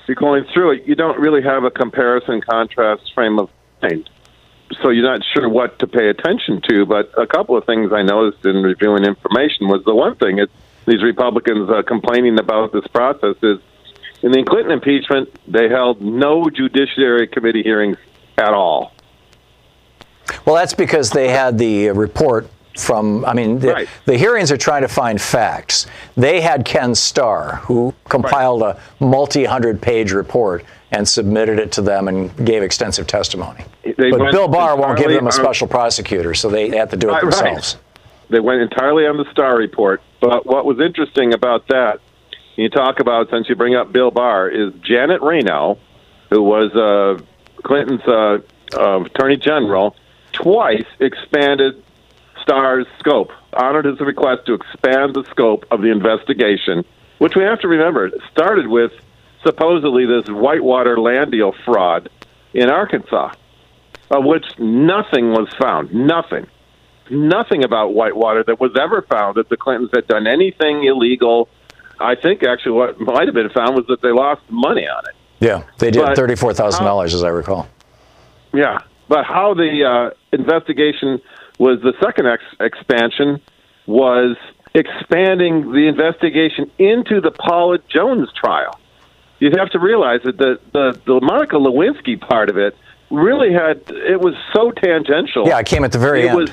you're going through it, you don't really have a comparison contrast frame of mind. So you're not sure what to pay attention to. But a couple of things I noticed in reviewing information was the one thing is these Republicans complaining about this process is in the Clinton impeachment, they held no Judiciary Committee hearings at all. Well, that's because they had the report from, the hearings are trying to find facts. They had Ken Starr, who compiled a multi-100-page report and submitted it to them and gave extensive testimony. But Bill Barr won't give them a special prosecutor, so they had to do it themselves. They went entirely on the Starr report. But what was interesting about that, you talk about, since you bring up Bill Barr, is Janet Reno, who was Clinton's attorney general, twice expanded Starr's scope, honored his request to expand the scope of the investigation, which we have to remember started with supposedly this Whitewater land deal fraud in Arkansas, of which nothing was found. Nothing about Whitewater that was ever found that the Clintons had done anything illegal. I think actually what might have been found was that they lost money on it. Yeah, they did $34,000, as I recall. Yeah, but how the investigation was, the second expansion was expanding the investigation into the Paula Jones trial. You have to realize that the Monica Lewinsky part of it really it was so tangential. Yeah, it came at the very end.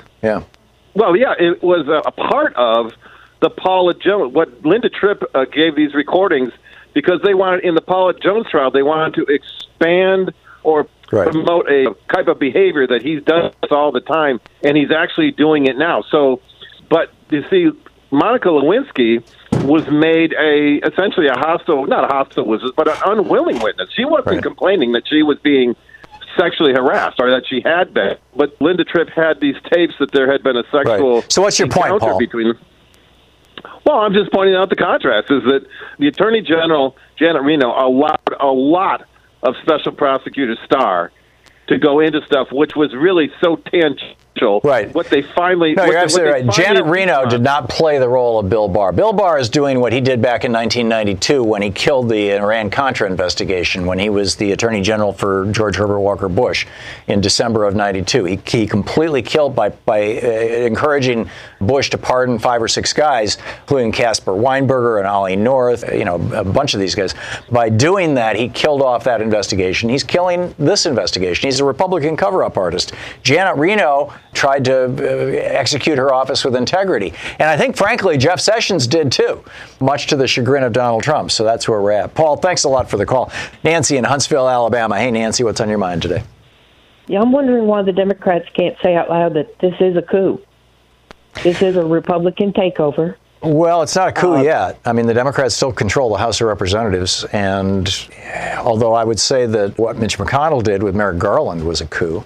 It was a part of the Paula Jones. What Linda Tripp gave these recordings because they wanted, in the Paula Jones trial, they wanted to expand or promote a type of behavior that he's done all the time, and he's actually doing it now. So, but you see, Monica Lewinsky was made essentially a hostile, not a hostile witness, but an unwilling witness. She wasn't complaining that she was being sexually harassed or that she had been. But Linda Tripp had these tapes that there had been a sexual So what's your point, Paul? Between them. Well, I'm just pointing out the contrast is that the Attorney General, Janet Reno, allowed a lot of Special Prosecutor Starr to go into stuff which was really so tangential. Right. What they finally... No, you're absolutely right. Janet Reno did not play the role of Bill Barr. Bill Barr is doing what he did back in 1992 when he killed the Iran-Contra investigation, when he was the Attorney General for George Herbert Walker Bush in December of 92. He completely killed by encouraging Bush to pardon 5 or 6 guys, including Caspar Weinberger and Ollie North, a bunch of these guys. By doing that, he killed off that investigation. He's killing this investigation. He's a Republican cover-up artist. Janet Reno tried to execute her office with integrity. And I think, frankly, Jeff Sessions did, too, much to the chagrin of Donald Trump. So that's where we're at. Paul, thanks a lot for the call. Nancy in Huntsville, Alabama. Hey, Nancy, what's on your mind today? Yeah, I'm wondering why the Democrats can't say out loud that this is a coup. This is a Republican takeover. Well, it's not a coup yet. I mean, the Democrats still control the House of Representatives. And although I would say that what Mitch McConnell did with Merrick Garland was a coup,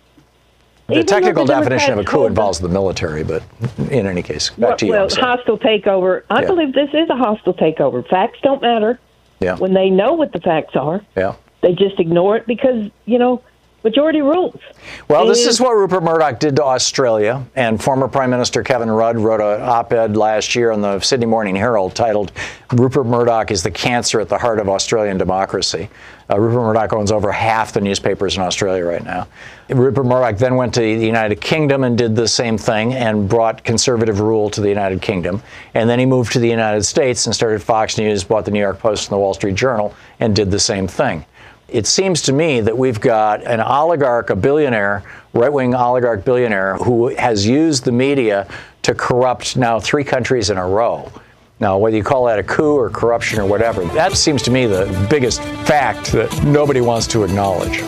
the technical definition of a coup involves the military, but in any case, back to you. Well, hostile takeover. I believe this is a hostile takeover. Facts don't matter. Yeah. When they know what the facts are, they just ignore it because, majority rules. Well, this is what Rupert Murdoch did to Australia, and former Prime Minister Kevin Rudd wrote an op-ed last year in the Sydney Morning Herald titled, "Rupert Murdoch is the cancer at the heart of Australian democracy." Rupert Murdoch owns over half the newspapers in Australia right now. Rupert Murdoch then went to the United Kingdom and did the same thing and brought conservative rule to the United Kingdom. And then he moved to the United States and started Fox News, bought the New York Post and the Wall Street Journal, and did the same thing. It seems to me that we've got an oligarch, a billionaire, right-wing oligarch billionaire, who has used the media to corrupt now 3 countries in a row. Now, whether you call that a coup or corruption or whatever, that seems to me the biggest fact that nobody wants to acknowledge.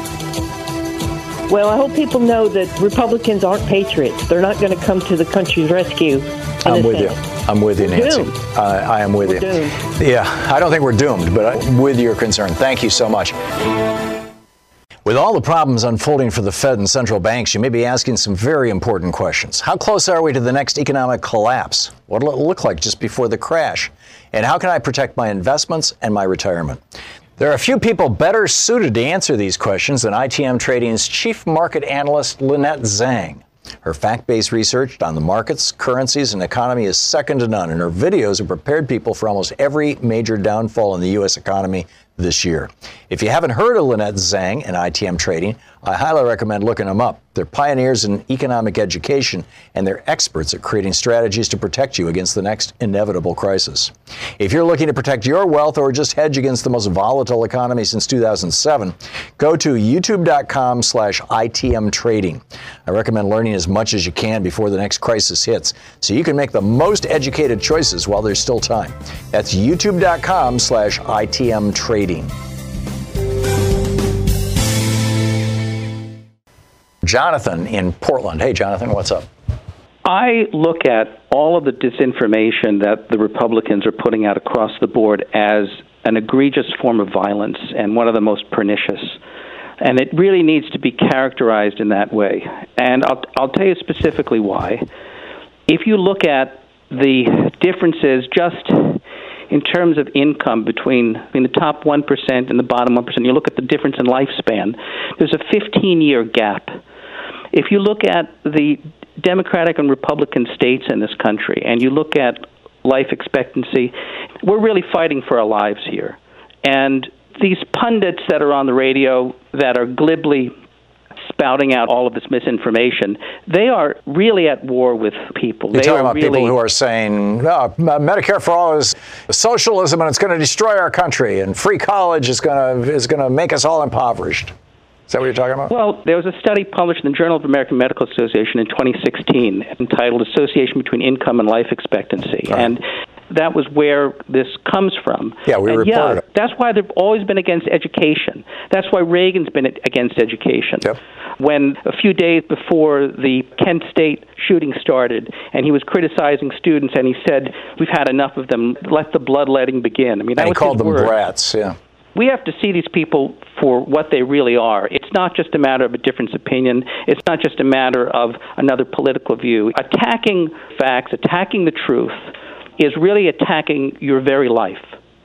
Well, I hope people know that Republicans aren't patriots. They're not going to come to the country's rescue. I'm with you. I'm with you, Nancy. I am with you. Doomed. Yeah, I don't think we're doomed, but I'm with your concern. Thank you so much. With all the problems unfolding for the Fed and central banks, you may be asking some very important questions. How close are we to the next economic collapse? What will it look like just before the crash? And how can I protect my investments and my retirement? There are a few people better suited to answer these questions than ITM Trading's chief market analyst, Lynette Zhang. Her fact-based research on the markets, currencies, and economy is second to none, and her videos have prepared people for almost every major downfall in the U.S. economy this year. If you haven't heard of Lynette Zhang and ITM Trading, I highly recommend looking them up. They're pioneers in economic education, and they're experts at creating strategies to protect you against the next inevitable crisis. If you're looking to protect your wealth or just hedge against the most volatile economy since 2007, go to youtube.com/ITM Trading. I recommend learning as much as you can before the next crisis hits, so you can make the most educated choices while there's still time. That's youtube.com/ITM Trading. Jonathan in Portland. Hey, Jonathan, what's up? I look at all of the disinformation that the Republicans are putting out across the board as an egregious form of violence and one of the most pernicious. And it really needs to be characterized in that way. And I'll tell you specifically why. If you look at the differences just in terms of income between the top 1% and the bottom 1%, you look at the difference in lifespan, there's a 15-year gap. If you look at the Democratic and Republican states in this country, and you look at life expectancy, we're really fighting for our lives here. And these pundits that are on the radio that are glibly spouting out all of this misinformation, they are really at war with people. You're talking about people who are saying, no, Medicare for all is socialism and it's going to destroy our country, and free college is going to make us all impoverished. Is that what you're talking about? Well, there was a study published in the Journal of the American Medical Association in 2016 entitled Association Between Income and Life Expectancy. Right. And that was where this comes from. Yeah, we reported it. That's why they've always been against education. That's why Reagan's been against education. Yep. When a few days before the Kent State shooting started, and he was criticizing students, and he said, "We've had enough of them. Let the bloodletting begin." I mean, that and was he called his them word. brats. Yeah. We have to see these people for what they really are. It's not just a matter of a difference of opinion. It's not just a matter of another political view. Attacking facts, attacking the truth, is really attacking your very life.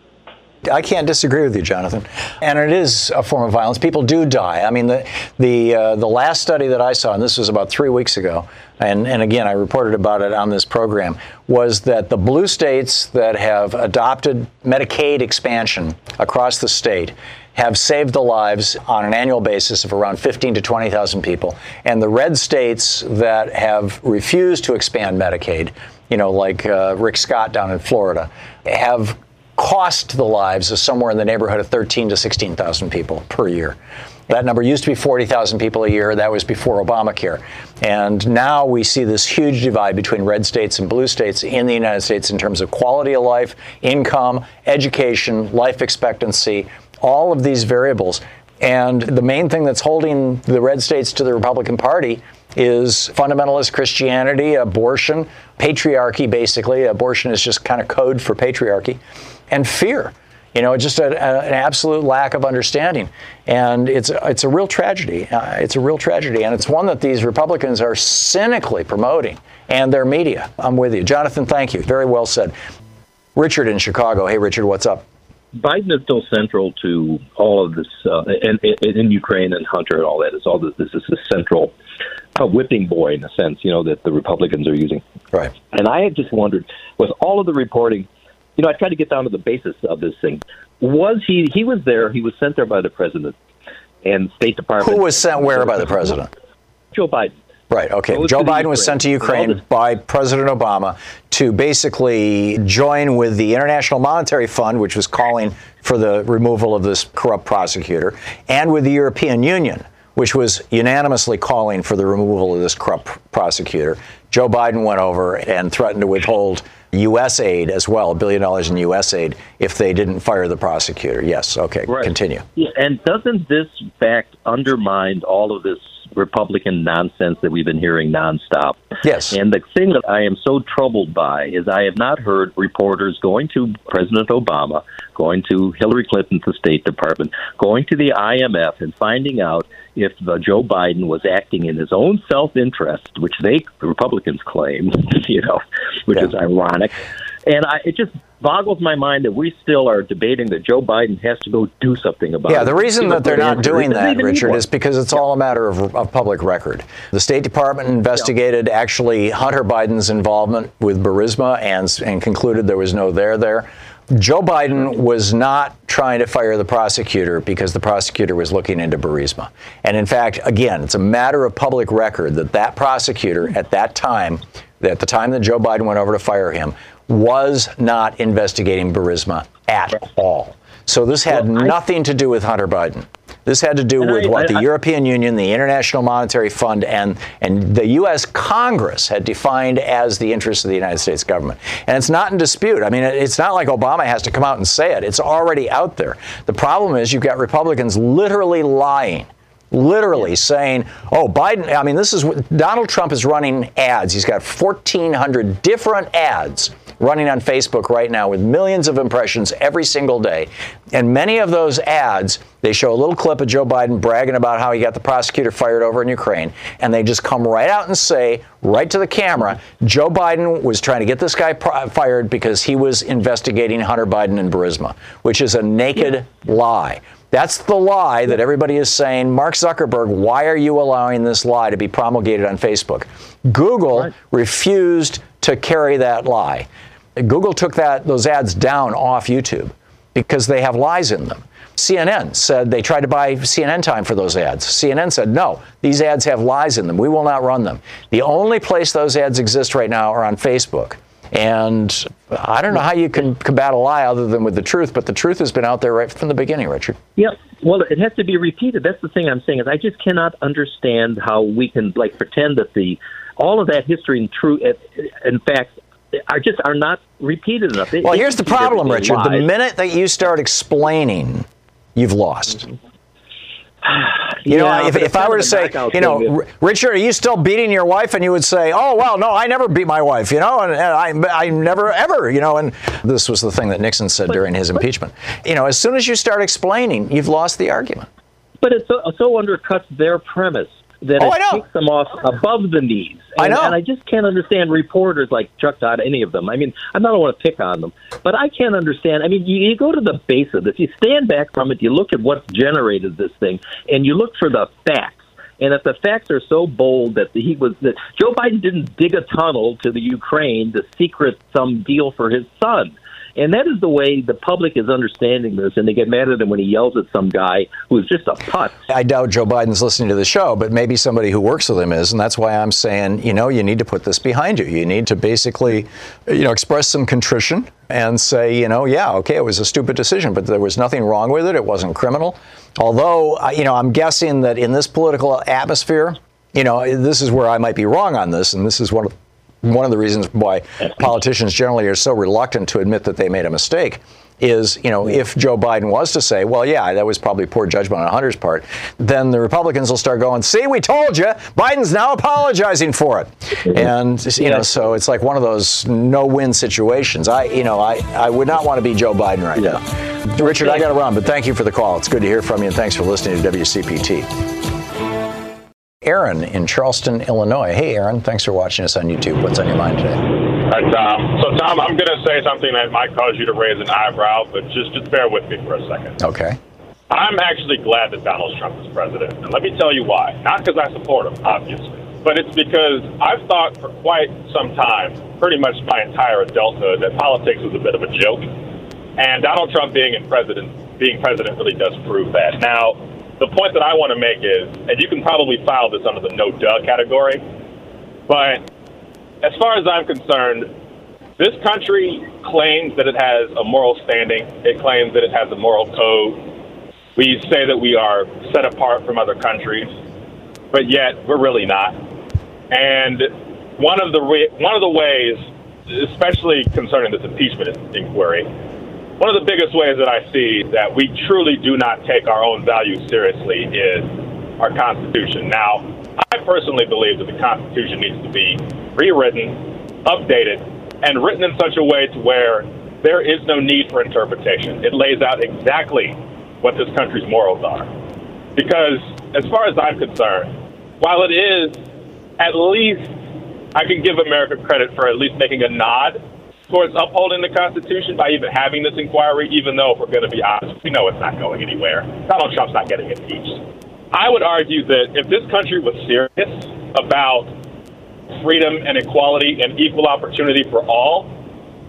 I can't disagree with you, Jonathan. And it is a form of violence. People do die. I mean, the last study that I saw, and this was about 3 weeks ago, and again, I reported about it on this program, was that the blue states that have adopted Medicaid expansion across the state have saved the lives on an annual basis of around 15,000 to 20,000 people. And the red states that have refused to expand Medicaid, like Rick Scott down in Florida, have cost the lives of somewhere in the neighborhood of 13,000 to 16,000 people per year. That number used to be 40,000 people a year. That was before Obamacare. And now we see this huge divide between red states and blue states in the United States in terms of quality of life, income, education, life expectancy, all of these variables. And the main thing that's holding the red states to the Republican Party is fundamentalist Christianity, abortion, patriarchy, basically. Abortion is just kind of code for patriarchy, and fear. Just an absolute lack of understanding. And it's a real tragedy. It's a real tragedy. And it's one that these Republicans are cynically promoting, and their media. I'm with you. Jonathan, thank you. Very well said. Richard in Chicago. Hey, Richard, what's up? Biden is still central to all of this, and in Ukraine and Hunter and all that. This is a central whipping boy, in a sense, that the Republicans are using. Right. And I had just wondered, with all of the reporting, I tried to get down to the basis of this thing. Was he was there, he was sent there by the president and State Department. Who was sent where by the president? Joe Biden. Right, okay. Joe Biden was sent to Ukraine by President Obama to basically join with the International Monetary Fund, which was calling for the removal of this corrupt prosecutor, and with the European Union, which was unanimously calling for the removal of this corrupt prosecutor. Joe Biden went over and threatened to withhold U.S. aid as well, $1 billion in U.S. aid, if they didn't fire the prosecutor. Yes, okay, right. Continue. Yeah, and doesn't this fact undermine all of this Republican nonsense that we've been hearing nonstop? Yes. And the thing that I am so troubled by is I have not heard reporters going to President Obama, going to Hillary Clinton's State Department, going to the IMF and finding out if Joe Biden was acting in his own self-interest, which the Republicans claim, which is ironic. And it just boggles my mind that we still are debating that Joe Biden has to go do something about it. Yeah, the reason that they're not doing that, Richard, is because it's all a matter of public record. The State Department investigated actually Hunter Biden's involvement with Burisma and concluded there was no there. Joe Biden was not trying to fire the prosecutor because the prosecutor was looking into Burisma. And in fact, again, it's a matter of public record that prosecutor at that time, at the time that Joe Biden went over to fire him, was not investigating Burisma at all. So this had nothing to do with Hunter Biden. This had to do with what the European Union, the International Monetary Fund, and the U.S. Congress had defined as the interests of the United States government. And it's not in dispute. I mean, it's not like Obama has to come out and say it. It's already out there. The problem is you've got Republicans literally lying. Literally saying, oh, Biden, I mean, this is what Donald Trump is running ads. He's got 1,400 different ads running on Facebook right now with millions of impressions every single day. And many of those ads, they show a little clip of Joe Biden bragging about how he got the prosecutor fired over in Ukraine. And they just come right out and say, right to the camera, Joe Biden was trying to get this guy fired because he was investigating Hunter Biden and Burisma, which is a naked lie. That's the lie that everybody is saying. Mark Zuckerberg, why are you allowing this lie to be promulgated on Facebook? Google refused to carry that lie. Google took those ads down off YouTube because they have lies in them. CNN said they tried to buy CNN time for those ads. CNN said, no, these ads have lies in them. We will not run them. The only place those ads exist right now are on Facebook. And I don't know how you can combat a lie other than with the truth, but the truth has been out there right from the beginning, Richard. Yeah, well, it has to be repeated. That's the thing I'm saying is I just cannot understand how we can pretend that all of that history and true, in fact, are not repeated enough. Well, here's the problem, Richard. The minute that you start explaining, you've lost. You know, if I were to say, Richard, are you still beating your wife? And you would say, oh, well, no, I never beat my wife, and I never, ever, and this was the thing that Nixon said during his impeachment. As soon as you start explaining, you've lost the argument. But it so undercuts their premise that it takes them off above the knees. I know. And I just can't understand reporters like Chuck Todd, any of them. I mean, I don't want to pick on them, but I can't understand. I mean, you go to the base of this. You stand back from it. You look at what's generated this thing, and you look for the facts. And if the facts are so bold that Joe Biden didn't dig a tunnel to the Ukraine to secret some deal for his son. And that is the way the public is understanding this, and they get mad at him when he yells at some guy who's just a putz. I doubt Joe Biden's listening to the show, but maybe somebody who works with him is, and that's why I'm saying, you need to put this behind you. You need to basically, express some contrition and say, it was a stupid decision, but there was nothing wrong with it. It wasn't criminal. Although, I'm guessing that in this political atmosphere, this is where I might be wrong on this, and this is one of the reasons why politicians generally are so reluctant to admit that they made a mistake is, if Joe Biden was to say, well, yeah, that was probably poor judgment on Hunter's part, then the Republicans will start going, see, we told you, Biden's now apologizing for it. And, so it's like one of those no-win situations. I would not want to be Joe Biden right now. Richard, I got to run, but thank you for the call. It's good to hear from you, and thanks for listening to WCPT. Aaron in Charleston, Illinois. Hey, Aaron, thanks for watching us on YouTube. What's on your mind today? Hi, Tom. So, Tom, I'm going to say something that might cause you to raise an eyebrow, but just bear with me for a second. Okay. I'm actually glad that Donald Trump is president. And let me tell you why. Not because I support him, obviously, but it's because I've thought for quite some time, pretty much my entire adulthood, that politics was a bit of a joke. And Donald Trump being president really does prove that. Now, the point that I want to make is, and you can probably file this under the no duh category, but as far as I'm concerned, this country claims that it has a moral standing. It claims that it has a moral code. We say that we are set apart from other countries, but yet we're really not. And one of the ways, especially concerning this impeachment inquiry, one of the biggest ways that I see that we truly do not take our own values seriously is our Constitution. Now, I personally believe that the Constitution needs to be rewritten, updated, and written in such a way to where there is no need for interpretation. It lays out exactly what this country's morals are. Because as far as I'm concerned, while it is at least, I can give America credit for at least making a nod towards upholding the Constitution by even having this inquiry, even though, if we're going to be honest, we know it's not going anywhere. Donald Trump's not getting impeached. I would argue that if this country was serious about freedom and equality and equal opportunity for all,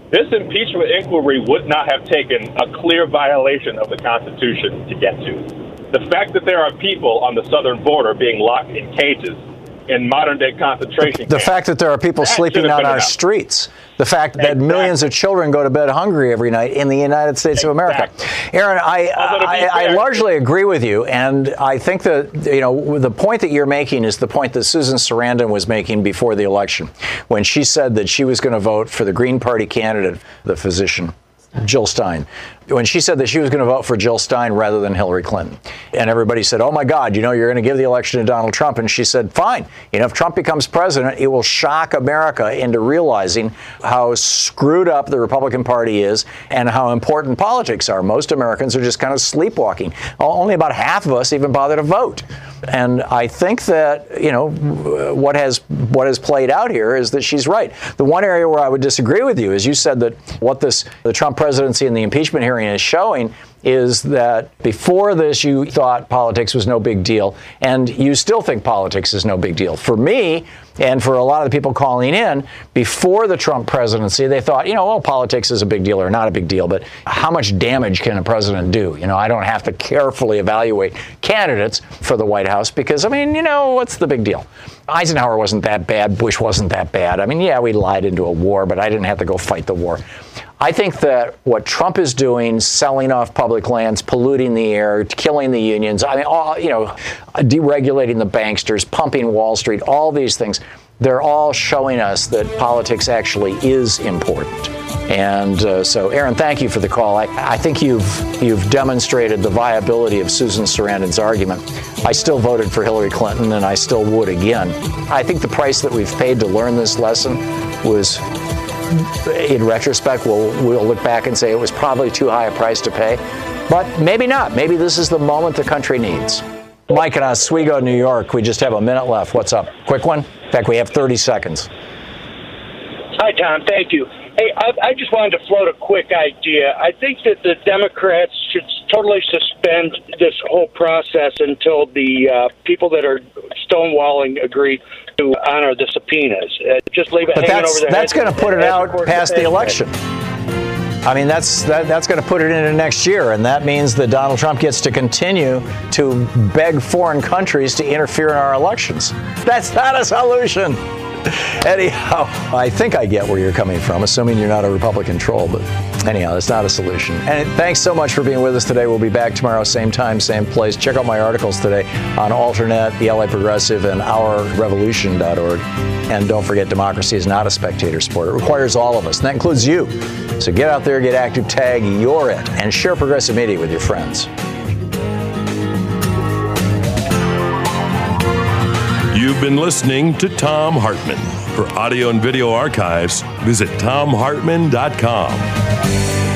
This impeachment inquiry would not have taken a clear violation of the Constitution to get to. The fact that there are people on the southern border being locked in cages in modern-day concentration camps. The fact that there are people sleeping on our streets. The fact that millions of children go to bed hungry every night in the United States of America. Aaron, I largely agree with you, and I think that, the point that you're making is the point that Susan Sarandon was making before the election, when she said that she was going to vote for the Green Party candidate, the physician, Jill Stein, when she said that she was going to vote for Jill Stein rather than Hillary Clinton. And everybody said, oh, my God, you're going to give the election to Donald Trump. And she said, fine. If Trump becomes president, it will shock America into realizing how screwed up the Republican Party is and how important politics are. Most Americans are just kind of sleepwalking. Only about half of us even bother to vote. And I think that, what has played out here is that she's right. The one area where I would disagree with you is you said that what the Trump presidency and the impeachment hearing is showing is that before this you thought politics was no big deal, and you still think politics is no big deal. For me, and for a lot of the people calling in, before the Trump presidency, they thought, politics is a big deal or not a big deal, but how much damage can a president do? I don't have to carefully evaluate candidates for the White House because, what's the big deal? Eisenhower wasn't that bad. Bush wasn't that bad. We lied into a war, but I didn't have to go fight the war. I think that what Trump is doing, selling off public lands, polluting the air, killing the unions, deregulating the banksters, pumping Wall Street, all these things, they're all showing us that politics actually is important. And so, Aaron, thank you for the call. I think you've demonstrated the viability of Susan Sarandon's argument. I still voted for Hillary Clinton, and I still would again. I think the price that we've paid to learn this lesson was, in retrospect, we'll look back and say it was probably too high a price to pay. But maybe not. Maybe this is the moment the country needs. Mike in Oswego, New York. We just have a minute left. What's up? Quick one? In fact, we have 30 seconds. Hi, Tom. Thank you. Hey, I just wanted to float a quick idea. I think that the Democrats should totally suspend this whole process until the people that are stonewalling agree to honor the subpoenas. Just leave it hanging over their heads. That's going to put it out past the election. That's going to put it into next year, and that means that Donald Trump gets to continue to beg foreign countries to interfere in our elections. That's not a solution. Anyhow, I think I get where you're coming from, assuming you're not a Republican troll. But anyhow, it's not a solution. And thanks so much for being with us today. We'll be back tomorrow, same time, same place. Check out my articles today on Alternet, the LA Progressive, and OurRevolution.org. And don't forget, democracy is not a spectator sport. It requires all of us, and that includes you. So get out there, get active, tag You're It, and share Progressive Media with your friends. You've been listening to Thom Hartmann. For audio and video archives, visit thomhartmann.com.